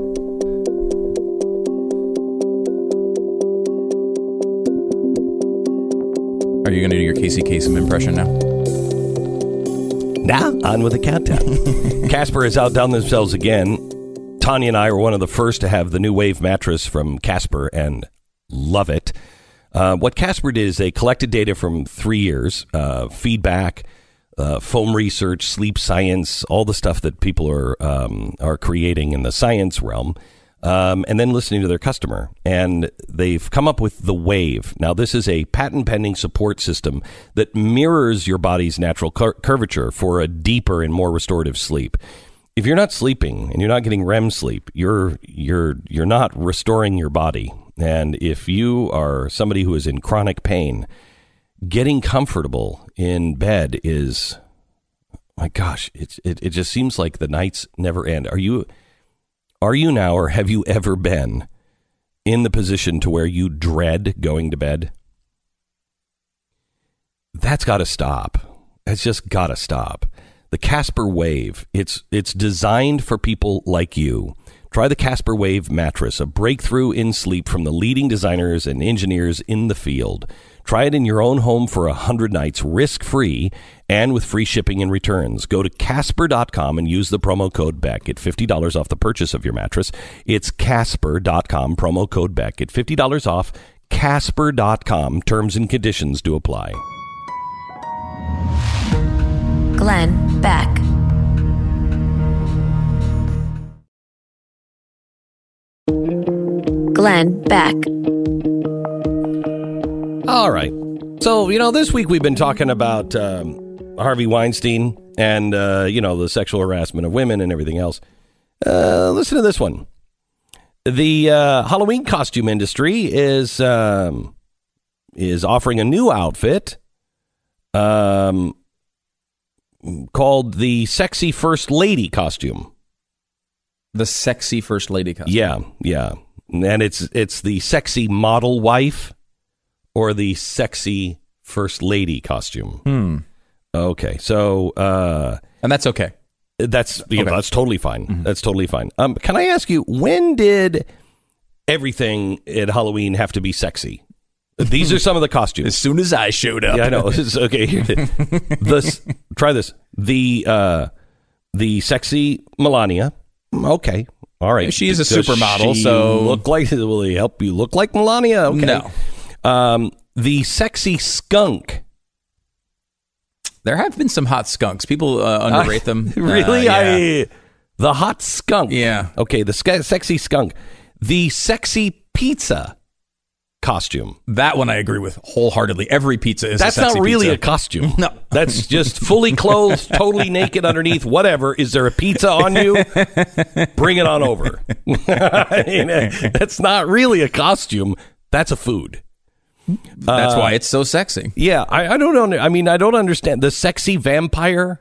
Are you going to do your Casey Kasem impression now? Now, on with the countdown. Casper has outdone themselves again. Tanya and I were one of the first to have the new Wave mattress from Casper and love it. What Casper did is they collected data from 3 years, feedback, foam research, sleep science, all the stuff that people are creating in the science realm, and then listening to their customer. And they've come up with the Wave. Now, this is a patent-pending support system that mirrors your body's natural curvature for a deeper and more restorative sleep. If you're not sleeping and you're not getting REM sleep, you're not restoring your body. And if you are somebody who is in chronic pain, getting comfortable in bed is, my gosh, it just seems like the nights never end. Are you now, or have you ever been in the position to where you dread going to bed? That's got to stop. That's just got to stop. The Casper Wave, it's designed for people like you. Try the Casper Wave mattress, a breakthrough in sleep from the leading designers and engineers in the field. Try it in your own home for 100 nights, risk-free, and with free shipping and returns. Go to Casper.com and use the promo code BECK. Get $50 off the purchase of your mattress. It's Casper.com, promo code BECK. Get $50 off. Casper.com. Terms and conditions do apply. Glenn Beck. Glenn Beck. All right. So, this week we've been talking about Harvey Weinstein and, the sexual harassment of women and everything else. Listen to this one. The Halloween costume industry is offering a new outfit called the Sexy First Lady costume. The Sexy First Lady costume. Yeah. And it's the Sexy Model Wife or the Sexy First Lady costume. Okay, so and that's okay. That's totally fine. Mm-hmm. That's totally fine. Can I ask you, when did everything at Halloween have to be sexy? These are some of the costumes. As soon as I showed up. Yeah, I know. Okay, here. Try this. The sexy Melania. Okay. All right. She is a supermodel, so will he help you look like Melania? Okay. No. The sexy skunk. There have been some hot skunks. People underrate them. Really? Yeah. The hot skunk. Yeah. Okay, the sexy skunk. The sexy pizza costume. That one I agree with wholeheartly. Every pizza is That's a sexy not really pizza. A costume. No. That's just fully clothed, totally naked underneath, whatever. Is there a pizza on you? Bring it on over. That's not really a costume. That's a food. That's why it's so sexy. Yeah, I don't know. I mean, I don't understand. The sexy vampire.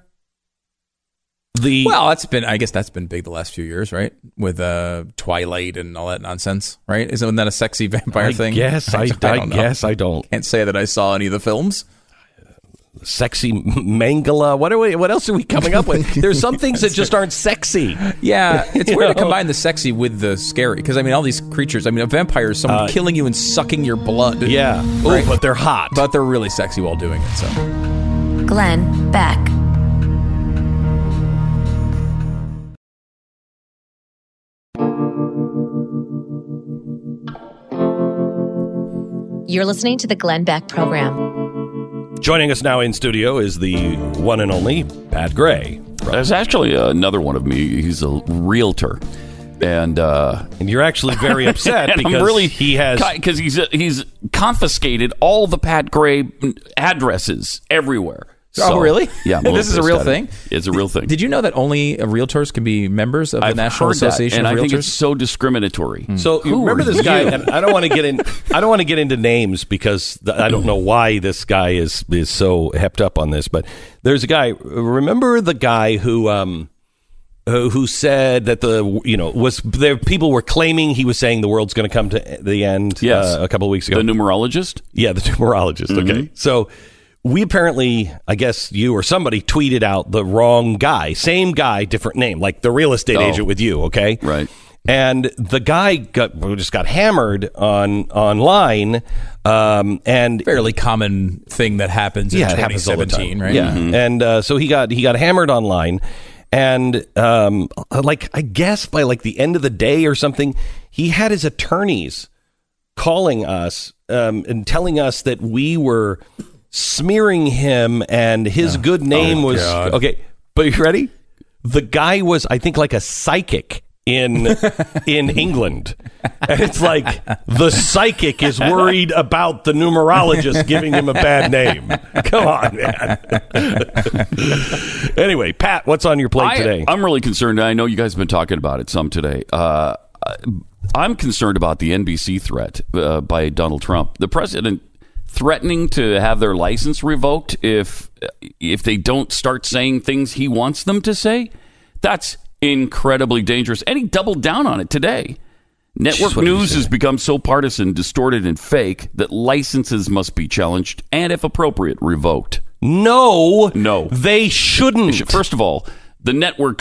I guess that's been big the last few years, right? With Twilight and all that nonsense, right? Isn't that a sexy vampire thing? Yes, I guess I don't. Can't say that I saw any of the films. Sexy Mangala. What else are we coming up with? There's some things that just aren't sexy. Yeah, it's weird to combine the sexy with the scary. Because, all these creatures, a vampire is someone killing you and sucking your blood. Yeah. Right? Ooh, but they're hot. But they're really sexy while doing it. So, Glenn Beck. You're listening to the Glenn Beck Program. Joining us now in studio is the one and only Pat Gray. There's actually another one of me. He's a realtor. And you're actually very upset because he's confiscated all the Pat Gray addresses everywhere. Oh, really? Yeah. This is a real thing? It's a real thing. Did you know that only realtors can be members of the National Association of Realtors? And I think it's so discriminatory. So you remember this guy, and I don't want to get into names because I don't know why this guy is so hepped up on this, but there's a guy. Remember the guy who said that people were claiming he was saying the world's going to come to the end. Yes. A couple of weeks ago. The numerologist? Yeah, the numerologist. Mm-hmm. Okay. So we apparently, I guess you or somebody tweeted out the wrong guy. Same guy, different name, like the real estate agent with you, okay? Right. And the guy just got hammered online. And fairly common thing that happens in 2017, right? Yeah. Mm-hmm. And so he got hammered online. And I guess by the end of the day or something, he had his attorneys calling us and telling us that we were smearing him and his good name was God. Okay, but you ready? The guy was, I think, like a psychic in England, and it's like the psychic is worried about the numerologist giving him a bad name. Come on, man. Anyway, Pat, what's on your plate today? I'm really concerned. I know you guys have been talking about it some today. I'm concerned about the NBC threat by Donald Trump. The president threatening to have their license revoked if they don't start saying things he wants them to say. That's incredibly dangerous. And he doubled down on it today. Network news has become so partisan, distorted, and fake that licenses must be challenged and, if appropriate, revoked. No, they shouldn't. First of all, the networks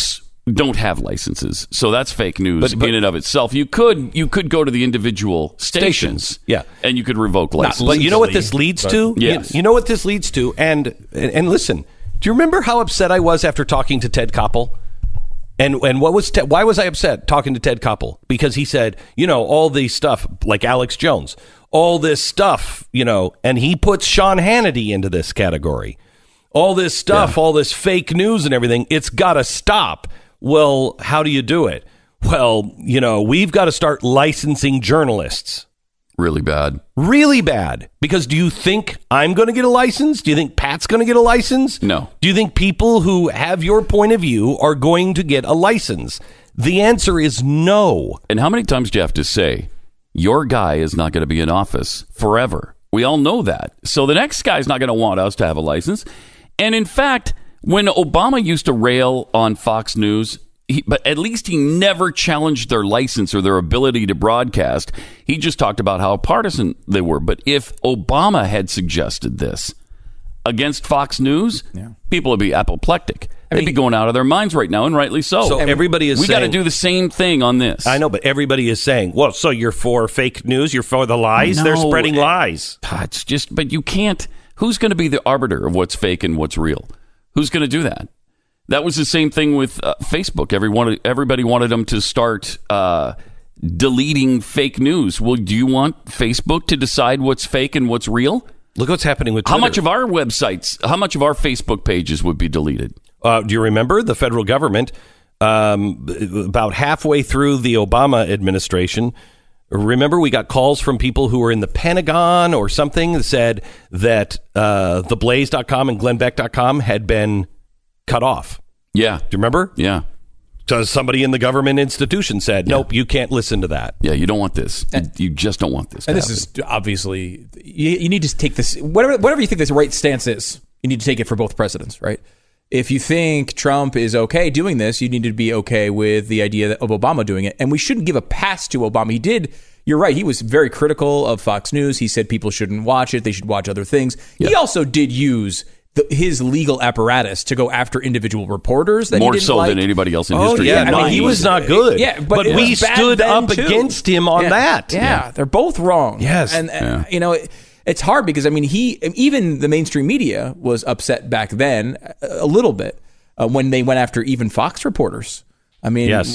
don't have licenses. So that's fake news in and of itself. You could go to the individual stations. Yeah. And you could revoke licenses. But you know what this leads to? Yes. You know what this leads to? And listen, do you remember how upset I was after talking to Ted Koppel? And why was I upset talking to Ted Koppel? Because he said, all these stuff like Alex Jones, all this stuff, and he puts Sean Hannity into this category. All this stuff, all this fake news and everything, it's got to stop. Well, how do you do it? Well, we've got to start licensing journalists. Really bad. Really bad. Because do you think I'm going to get a license? Do you think Pat's going to get a license? No. Do you think people who have your point of view are going to get a license? The answer is no. And how many times do you have to say, your guy is not going to be in office forever? We all know that. So the next guy's not going to want us to have a license. And in fact, when Obama used to rail on Fox News, but at least he never challenged their license or their ability to broadcast. He just talked about how partisan they were. But if Obama had suggested this against Fox News, people would be apoplectic. They'd be going out of their minds right now, and rightly so. So everybody is we got to saying, do the same thing on this. I know, but everybody is saying, well, so you're for fake news? You're for the lies? No, they're spreading lies. It's just, but you can't. Who's going to be the arbiter of what's fake and what's real? Who's going to do that? That was the same thing with Facebook. Everybody wanted them to start deleting fake news. Well, do you want Facebook to decide what's fake and what's real? Look what's happening with Twitter. How much of our websites, how much of our Facebook pages would be deleted? Do you remember the federal government, about halfway through the Obama administration, remember we got calls from people who were in the Pentagon or something that said that theblaze.com and glennbeck.com had been cut off. Yeah. Do you remember? Yeah. So somebody in the government institution said, nope, you can't listen to that. Yeah, you don't want this. You just don't want this. And this is obviously, you need to take this, whatever you think this right stance is, you need to take it for both presidents, right? If you think Trump is okay doing this, you need to be okay with the idea of Obama doing it. And we shouldn't give a pass to Obama. You're right, he was very critical of Fox News. He said people shouldn't watch it. They should watch other things. Yeah. He also did use his legal apparatus to go after individual reporters that more he didn't so like. than anybody else in history. Yeah, I mean, he was not good. Yeah, but we stood up against him on that. Yeah, they're both wrong. Yes, and it's hard because I mean, even the mainstream media was upset back then a little bit when they went after even Fox reporters. I mean, yes.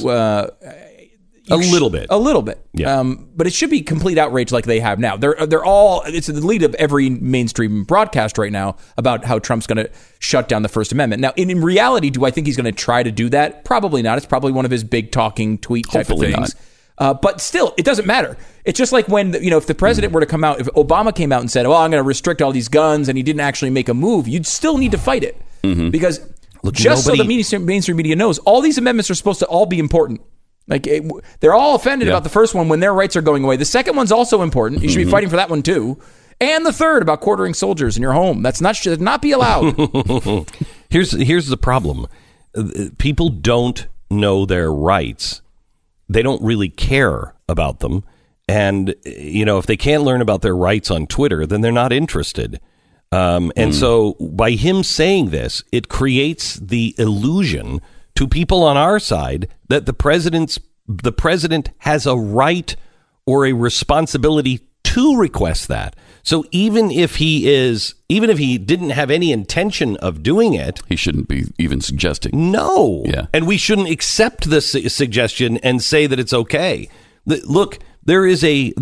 A little bit. Yeah. But it should be complete outrage like they have now. They're all, it's the lead of every mainstream broadcast right now about how Trump's going to shut down the First Amendment. Now, in reality, do I think he's going to try to do that? Probably not. It's probably one of his big talking tweet type of things. But still, it doesn't matter. It's just like when, if the president were to come out, if Obama came out and said, I'm going to restrict all these guns, and he didn't actually make a move, you'd still need to fight it. Mm-hmm. Because so the mainstream media knows, all these amendments are supposed to all be important. They're all offended about the first one when their rights are going away. The second one's also important. You should be fighting for that one too. And the third about quartering soldiers in your home. Should not be allowed. Here's the problem. People don't know their rights. They don't really care about them. And, if they can't learn about their rights on Twitter, then they're not interested. And so by him saying this, it creates the illusion to people on our side that the president has a right or a responsibility to request that. So even if he didn't have any intention of doing it, he shouldn't be even suggesting. No. Yeah. And we shouldn't accept the suggestion and say that it's okay. Look, there is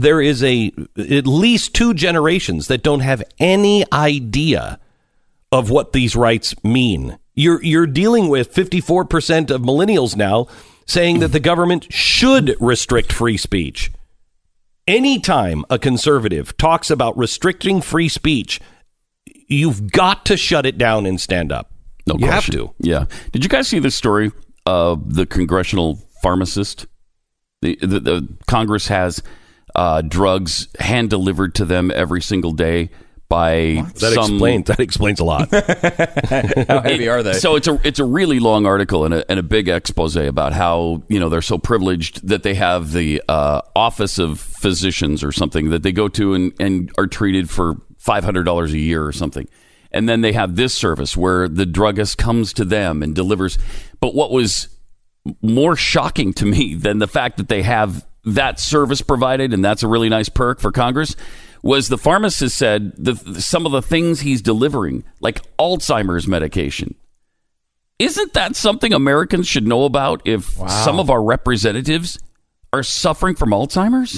at least 2 generations that don't have any idea of what these rights mean. You're dealing with 54% of millennials now saying that the government should restrict free speech. Anytime a conservative talks about restricting free speech, you've got to shut it down and stand up. No you question. have to. Yeah. Did you guys see this story of the congressional pharmacist? The Congress has drugs hand delivered to them every single day by that explains a lot. How heavy are they? So it's a really long article and a big expose about how they're so privileged that they have the Office of Physicians or something that they go to and are treated for $500 a year or something, and then they have this service where the druggist comes to them and delivers. But what was more shocking to me than the fact that they have that service provided, and that's a really nice perk for Congress, was the pharmacist said some of the things he's delivering, like Alzheimer's medication. Isn't that something Americans should know about if some of our representatives are suffering from Alzheimer's?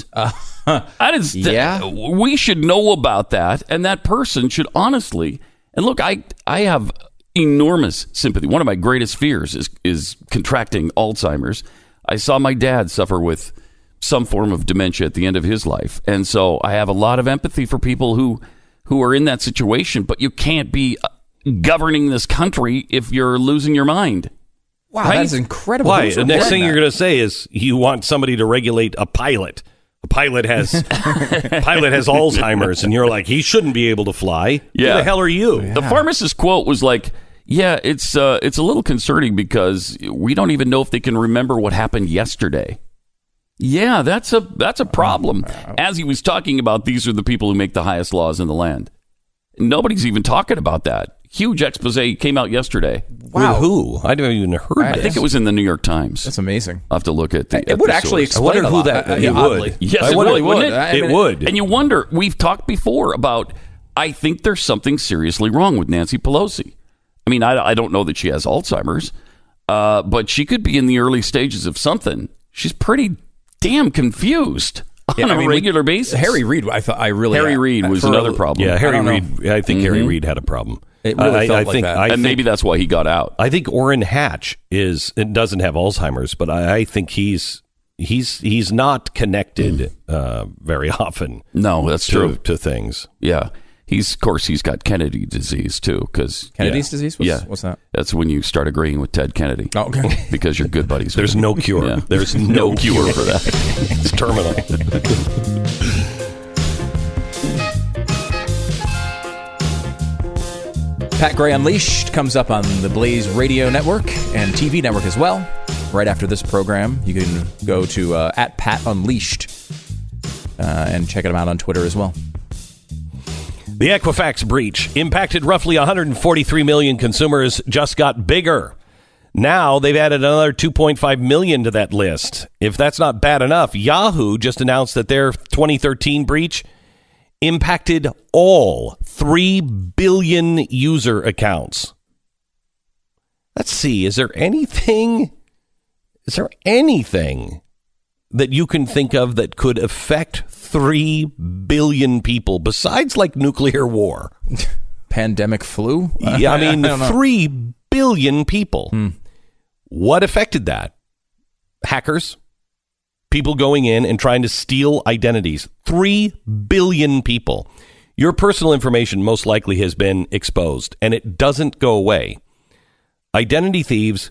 We should know about that, and that person should honestly, and look, I have enormous sympathy. One of my greatest fears is contracting Alzheimer's. I saw my dad suffer with some form of dementia at the end of his life, and so I have a lot of empathy for people who are in that situation, but you can't be governing this country if you're losing your mind. Wow, right? that is incredible. Why? The next thing you're going to say is you want somebody to regulate a pilot. A pilot has Alzheimer's, and you're like, he shouldn't be able to fly. Yeah. Who the hell are you? The pharmacist's quote was like, yeah, it's a little concerning because we don't even know if they can remember what happened yesterday. Yeah, that's a problem. As he was talking about, these are the people who make the highest laws in the land. Nobody's even talking about that. Huge expose came out yesterday. Wow. With who? I haven't even heard I think it was in the New York Times. That's amazing. I'll have to look at the It would actually explain a lot. It would. Yes, it really would. It would. And you wonder, we've talked before about, I think there's something seriously wrong with Nancy Pelosi. I mean, I don't know that she has Alzheimer's, but she could be in the early stages of something. She's pretty damn confused on a regular basis. Harry Reid, Harry Reid was another problem. Yeah, Harry Reid. I think Harry Reid had a problem. It really felt like think, that. And maybe that's why he got out. I think Orrin Hatch doesn't have Alzheimer's, but I think he's not connected very often. No, that's true to things. Yeah, he's got Kennedy disease too. Because Kennedy's disease. What's that? That's when you start agreeing with Ted Kennedy. Oh, okay. Because you're good buddies. There's no cure. Yeah. There's no cure for that. It's terminal. Pat Gray Unleashed comes up on the Blaze Radio Network and TV network as well. Right after this program, you can go to at Pat Unleashed and check him out on Twitter as well. The Equifax breach impacted roughly 143 million consumers, just got bigger. Now they've added another 2.5 million to that list. If that's not bad enough, Yahoo just announced that their 2013 breach impacted all 3 billion user accounts. Let's see, is there anything that you can think of that could affect 3 billion people besides like nuclear war? Pandemic flu? Yeah, I mean, 3 billion people. What affected that? Hackers? People going in and trying to steal identities. 3 billion people. Your personal information most likely has been exposed, and it doesn't go away. Identity thieves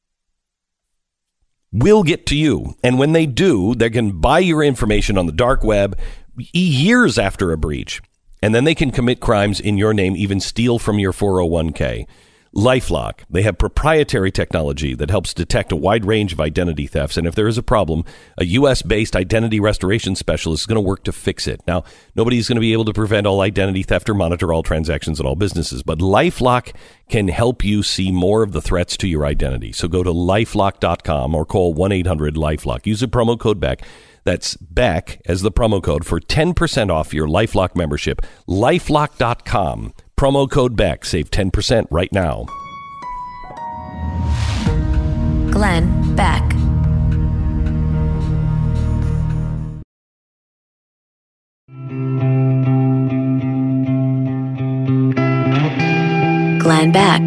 will get to you, and when they do, they can buy your information on the dark web years after a breach, and then they can commit crimes in your name, even steal from your 401k. LifeLock, they have proprietary technology that helps detect a wide range of identity thefts, and if there is a problem, a U.S.-based identity restoration specialist is going to work to fix it. Now, nobody's going to be able to prevent all identity theft or monitor all transactions at all businesses, but LifeLock can help you see more of the threats to your identity. So go to LifeLock.com or call 1-800-LifeLock. Use the promo code BECK. That's BECK as the promo code for 10% off your LifeLock membership. LifeLock.com. Promo code BECK. Save 10% right now. Glenn Beck. Glenn Beck.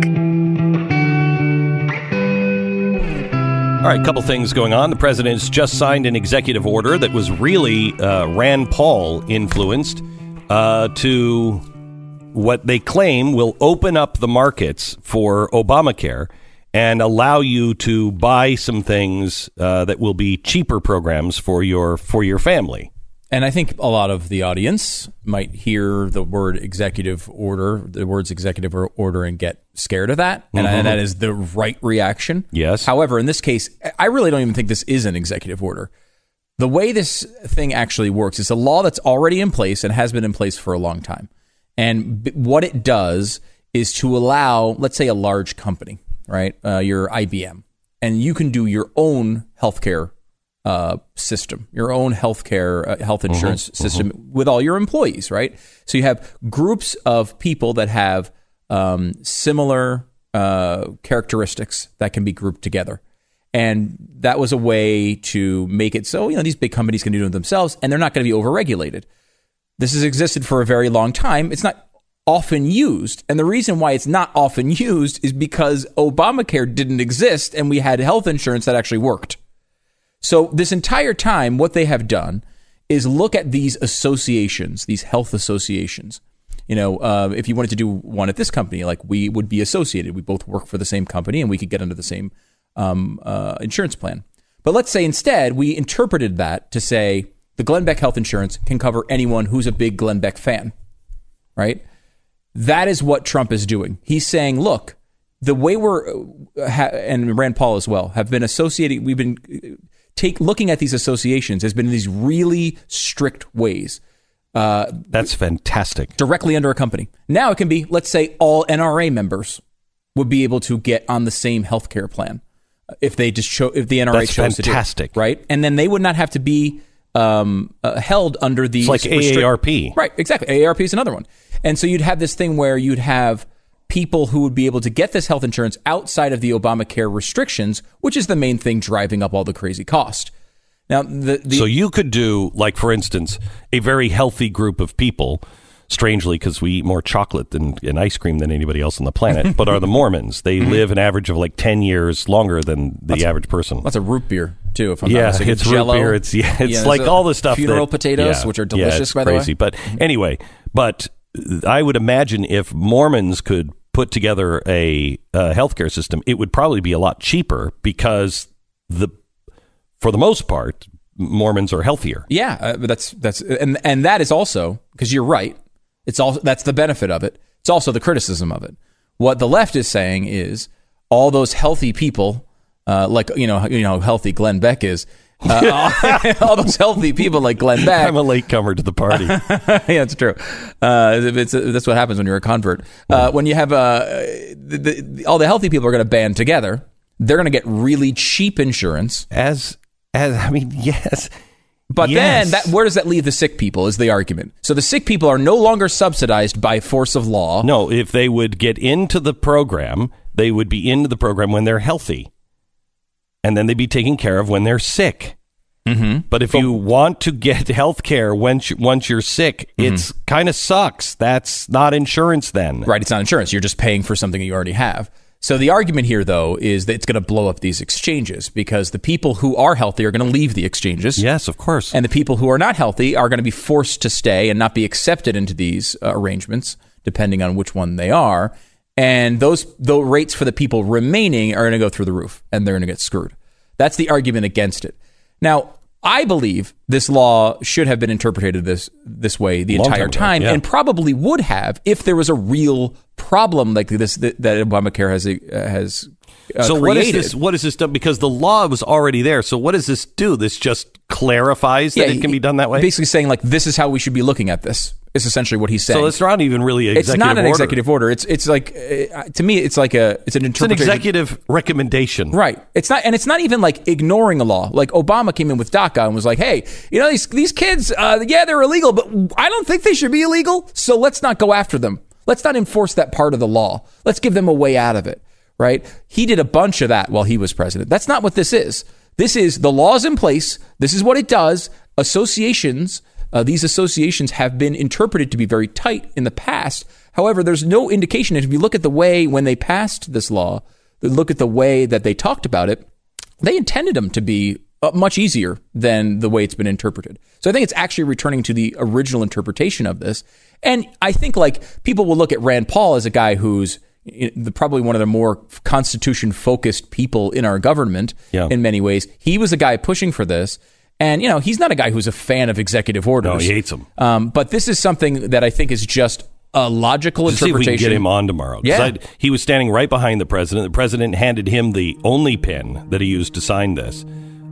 All right, a couple things going on. The president's just signed an executive order that was really Rand Paul influenced to what they claim will open up the markets for Obamacare and allow you to buy some things that will be cheaper programs for your family. And I think a lot of the audience might hear the words executive order, and get scared of that. And, and that is the right reaction. Yes. However, in this case, I really don't even think this is an executive order. The way this thing actually works, it's a law that's already in place and has been in place for a long time. And what it does is to allow, let's say, a large company, right? Your IBM. and you can do your own healthcare system, your own healthcare health insurance system with all your employees, right? So you have groups of people that have similar characteristics that can be grouped together. And that was a way to make it so, these big companies can do it themselves, and they're not going to be overregulated. This has existed for a very long time. It's not often used. And the reason why it's not often used is because Obamacare didn't exist and we had health insurance that actually worked. So this entire time, what they have done is look at these associations, these health associations. If you wanted to do one at this company, like we would be associated. We both work for the same company and we could get under the same insurance plan. But let's say instead we interpreted that to say the Glenn Beck Health Insurance can cover anyone who's a big Glenn Beck fan, right? That is what Trump is doing. He's saying, look, the way and Rand Paul as well, have been associated, we've been looking at these associations has been in these really strict ways. That's fantastic. Directly under a company. Now it can be, let's say, all NRA members would be able to get on the same healthcare plan if they just if the NRA chose to do it, right? And then they would not have to be held under the... It's like AARP. Right, exactly. AARP is another one. And so you'd have this thing where you'd have people who would be able to get this health insurance outside of the Obamacare restrictions, which is the main thing driving up all the crazy cost. Now, so you could do, like, for instance, a very healthy group of people, strangely, because we eat more chocolate and ice cream than anybody else on the planet, but are the Mormons. They live an average of like 10 years longer than the average person. That's a root beer, too, if I'm not mistaken. It's Jell-O. Root beer. It's like all the stuff. Funeral potatoes, which are delicious, by the way. Crazy. But anyway, I would imagine if Mormons could put together a healthcare system, it would probably be a lot cheaper because for the most part, Mormons are healthier. Yeah, that's and that is also, because you're right, that's the benefit of it. It's also the criticism of it. What the left is saying is all those healthy people, like healthy Glenn Beck is, all those healthy people like Glenn Beck. I'm a latecomer to the party. Yeah, it's true. That's what happens when you're a convert. When you have all the healthy people are going to band together, they're going to get really cheap insurance. Yes. But then, where does that leave the sick people is the argument. So the sick people are no longer subsidized by force of law. No, if they would get into the program, they would be into the program when they're healthy. And then they'd be taken care of when they're sick. Mm-hmm. But if you want to get health care once you're sick, it's kind of sucks. That's not insurance then. Right, it's not insurance. You're just paying for something you already have. So the argument here, though, is that it's going to blow up these exchanges because the people who are healthy are going to leave the exchanges. Yes, of course. And the people who are not healthy are going to be forced to stay and not be accepted into these arrangements, depending on which one they are. And the rates for the people remaining are going to go through the roof, and they're going to get screwed. That's the argument against it. Now, I believe this law should have been interpreted this way the entire time, and probably would have if there was a real problem like this that Obamacare has so created. What is this done? Because the law was already there. So what does this do? This just clarifies that it can be done that way? Basically saying, like, this is how we should be looking at this. Is essentially what he's saying. So it's not even really an executive order. It's not an executive order. It's like, to me, it's like it's an interpretation. It's an executive recommendation. Right. It's not even like ignoring a law. Like Obama came in with DACA and was like, hey, these kids, they're illegal, but I don't think they should be illegal. So let's not go after them. Let's not enforce that part of the law. Let's give them a way out of it. Right. He did a bunch of that while he was president. That's not what this is. This is the law's in place. This is what it does. Associations. These associations have been interpreted to be very tight in the past. However, there's no indication. If you look at the way when they passed this law, look at the way that they talked about it, they intended them to be much easier than the way it's been interpreted. So I think it's actually returning to the original interpretation of this. And I think people will look at Rand Paul as a guy who's probably one of the more Constitution-focused people in our government in many ways. He was the guy pushing for this. And, he's not a guy who's a fan of executive orders. No, he hates them. But this is something that I think is just a logical interpretation. See if we can get him on tomorrow. Yeah. He was standing right behind the president. The president handed him the only pen that he used to sign this.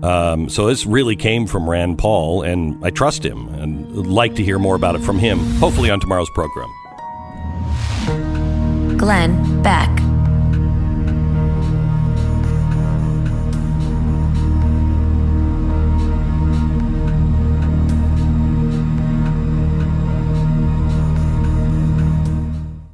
So this really came from Rand Paul, and I trust him and would like to hear more about it from him, hopefully on tomorrow's program. Glenn Beck.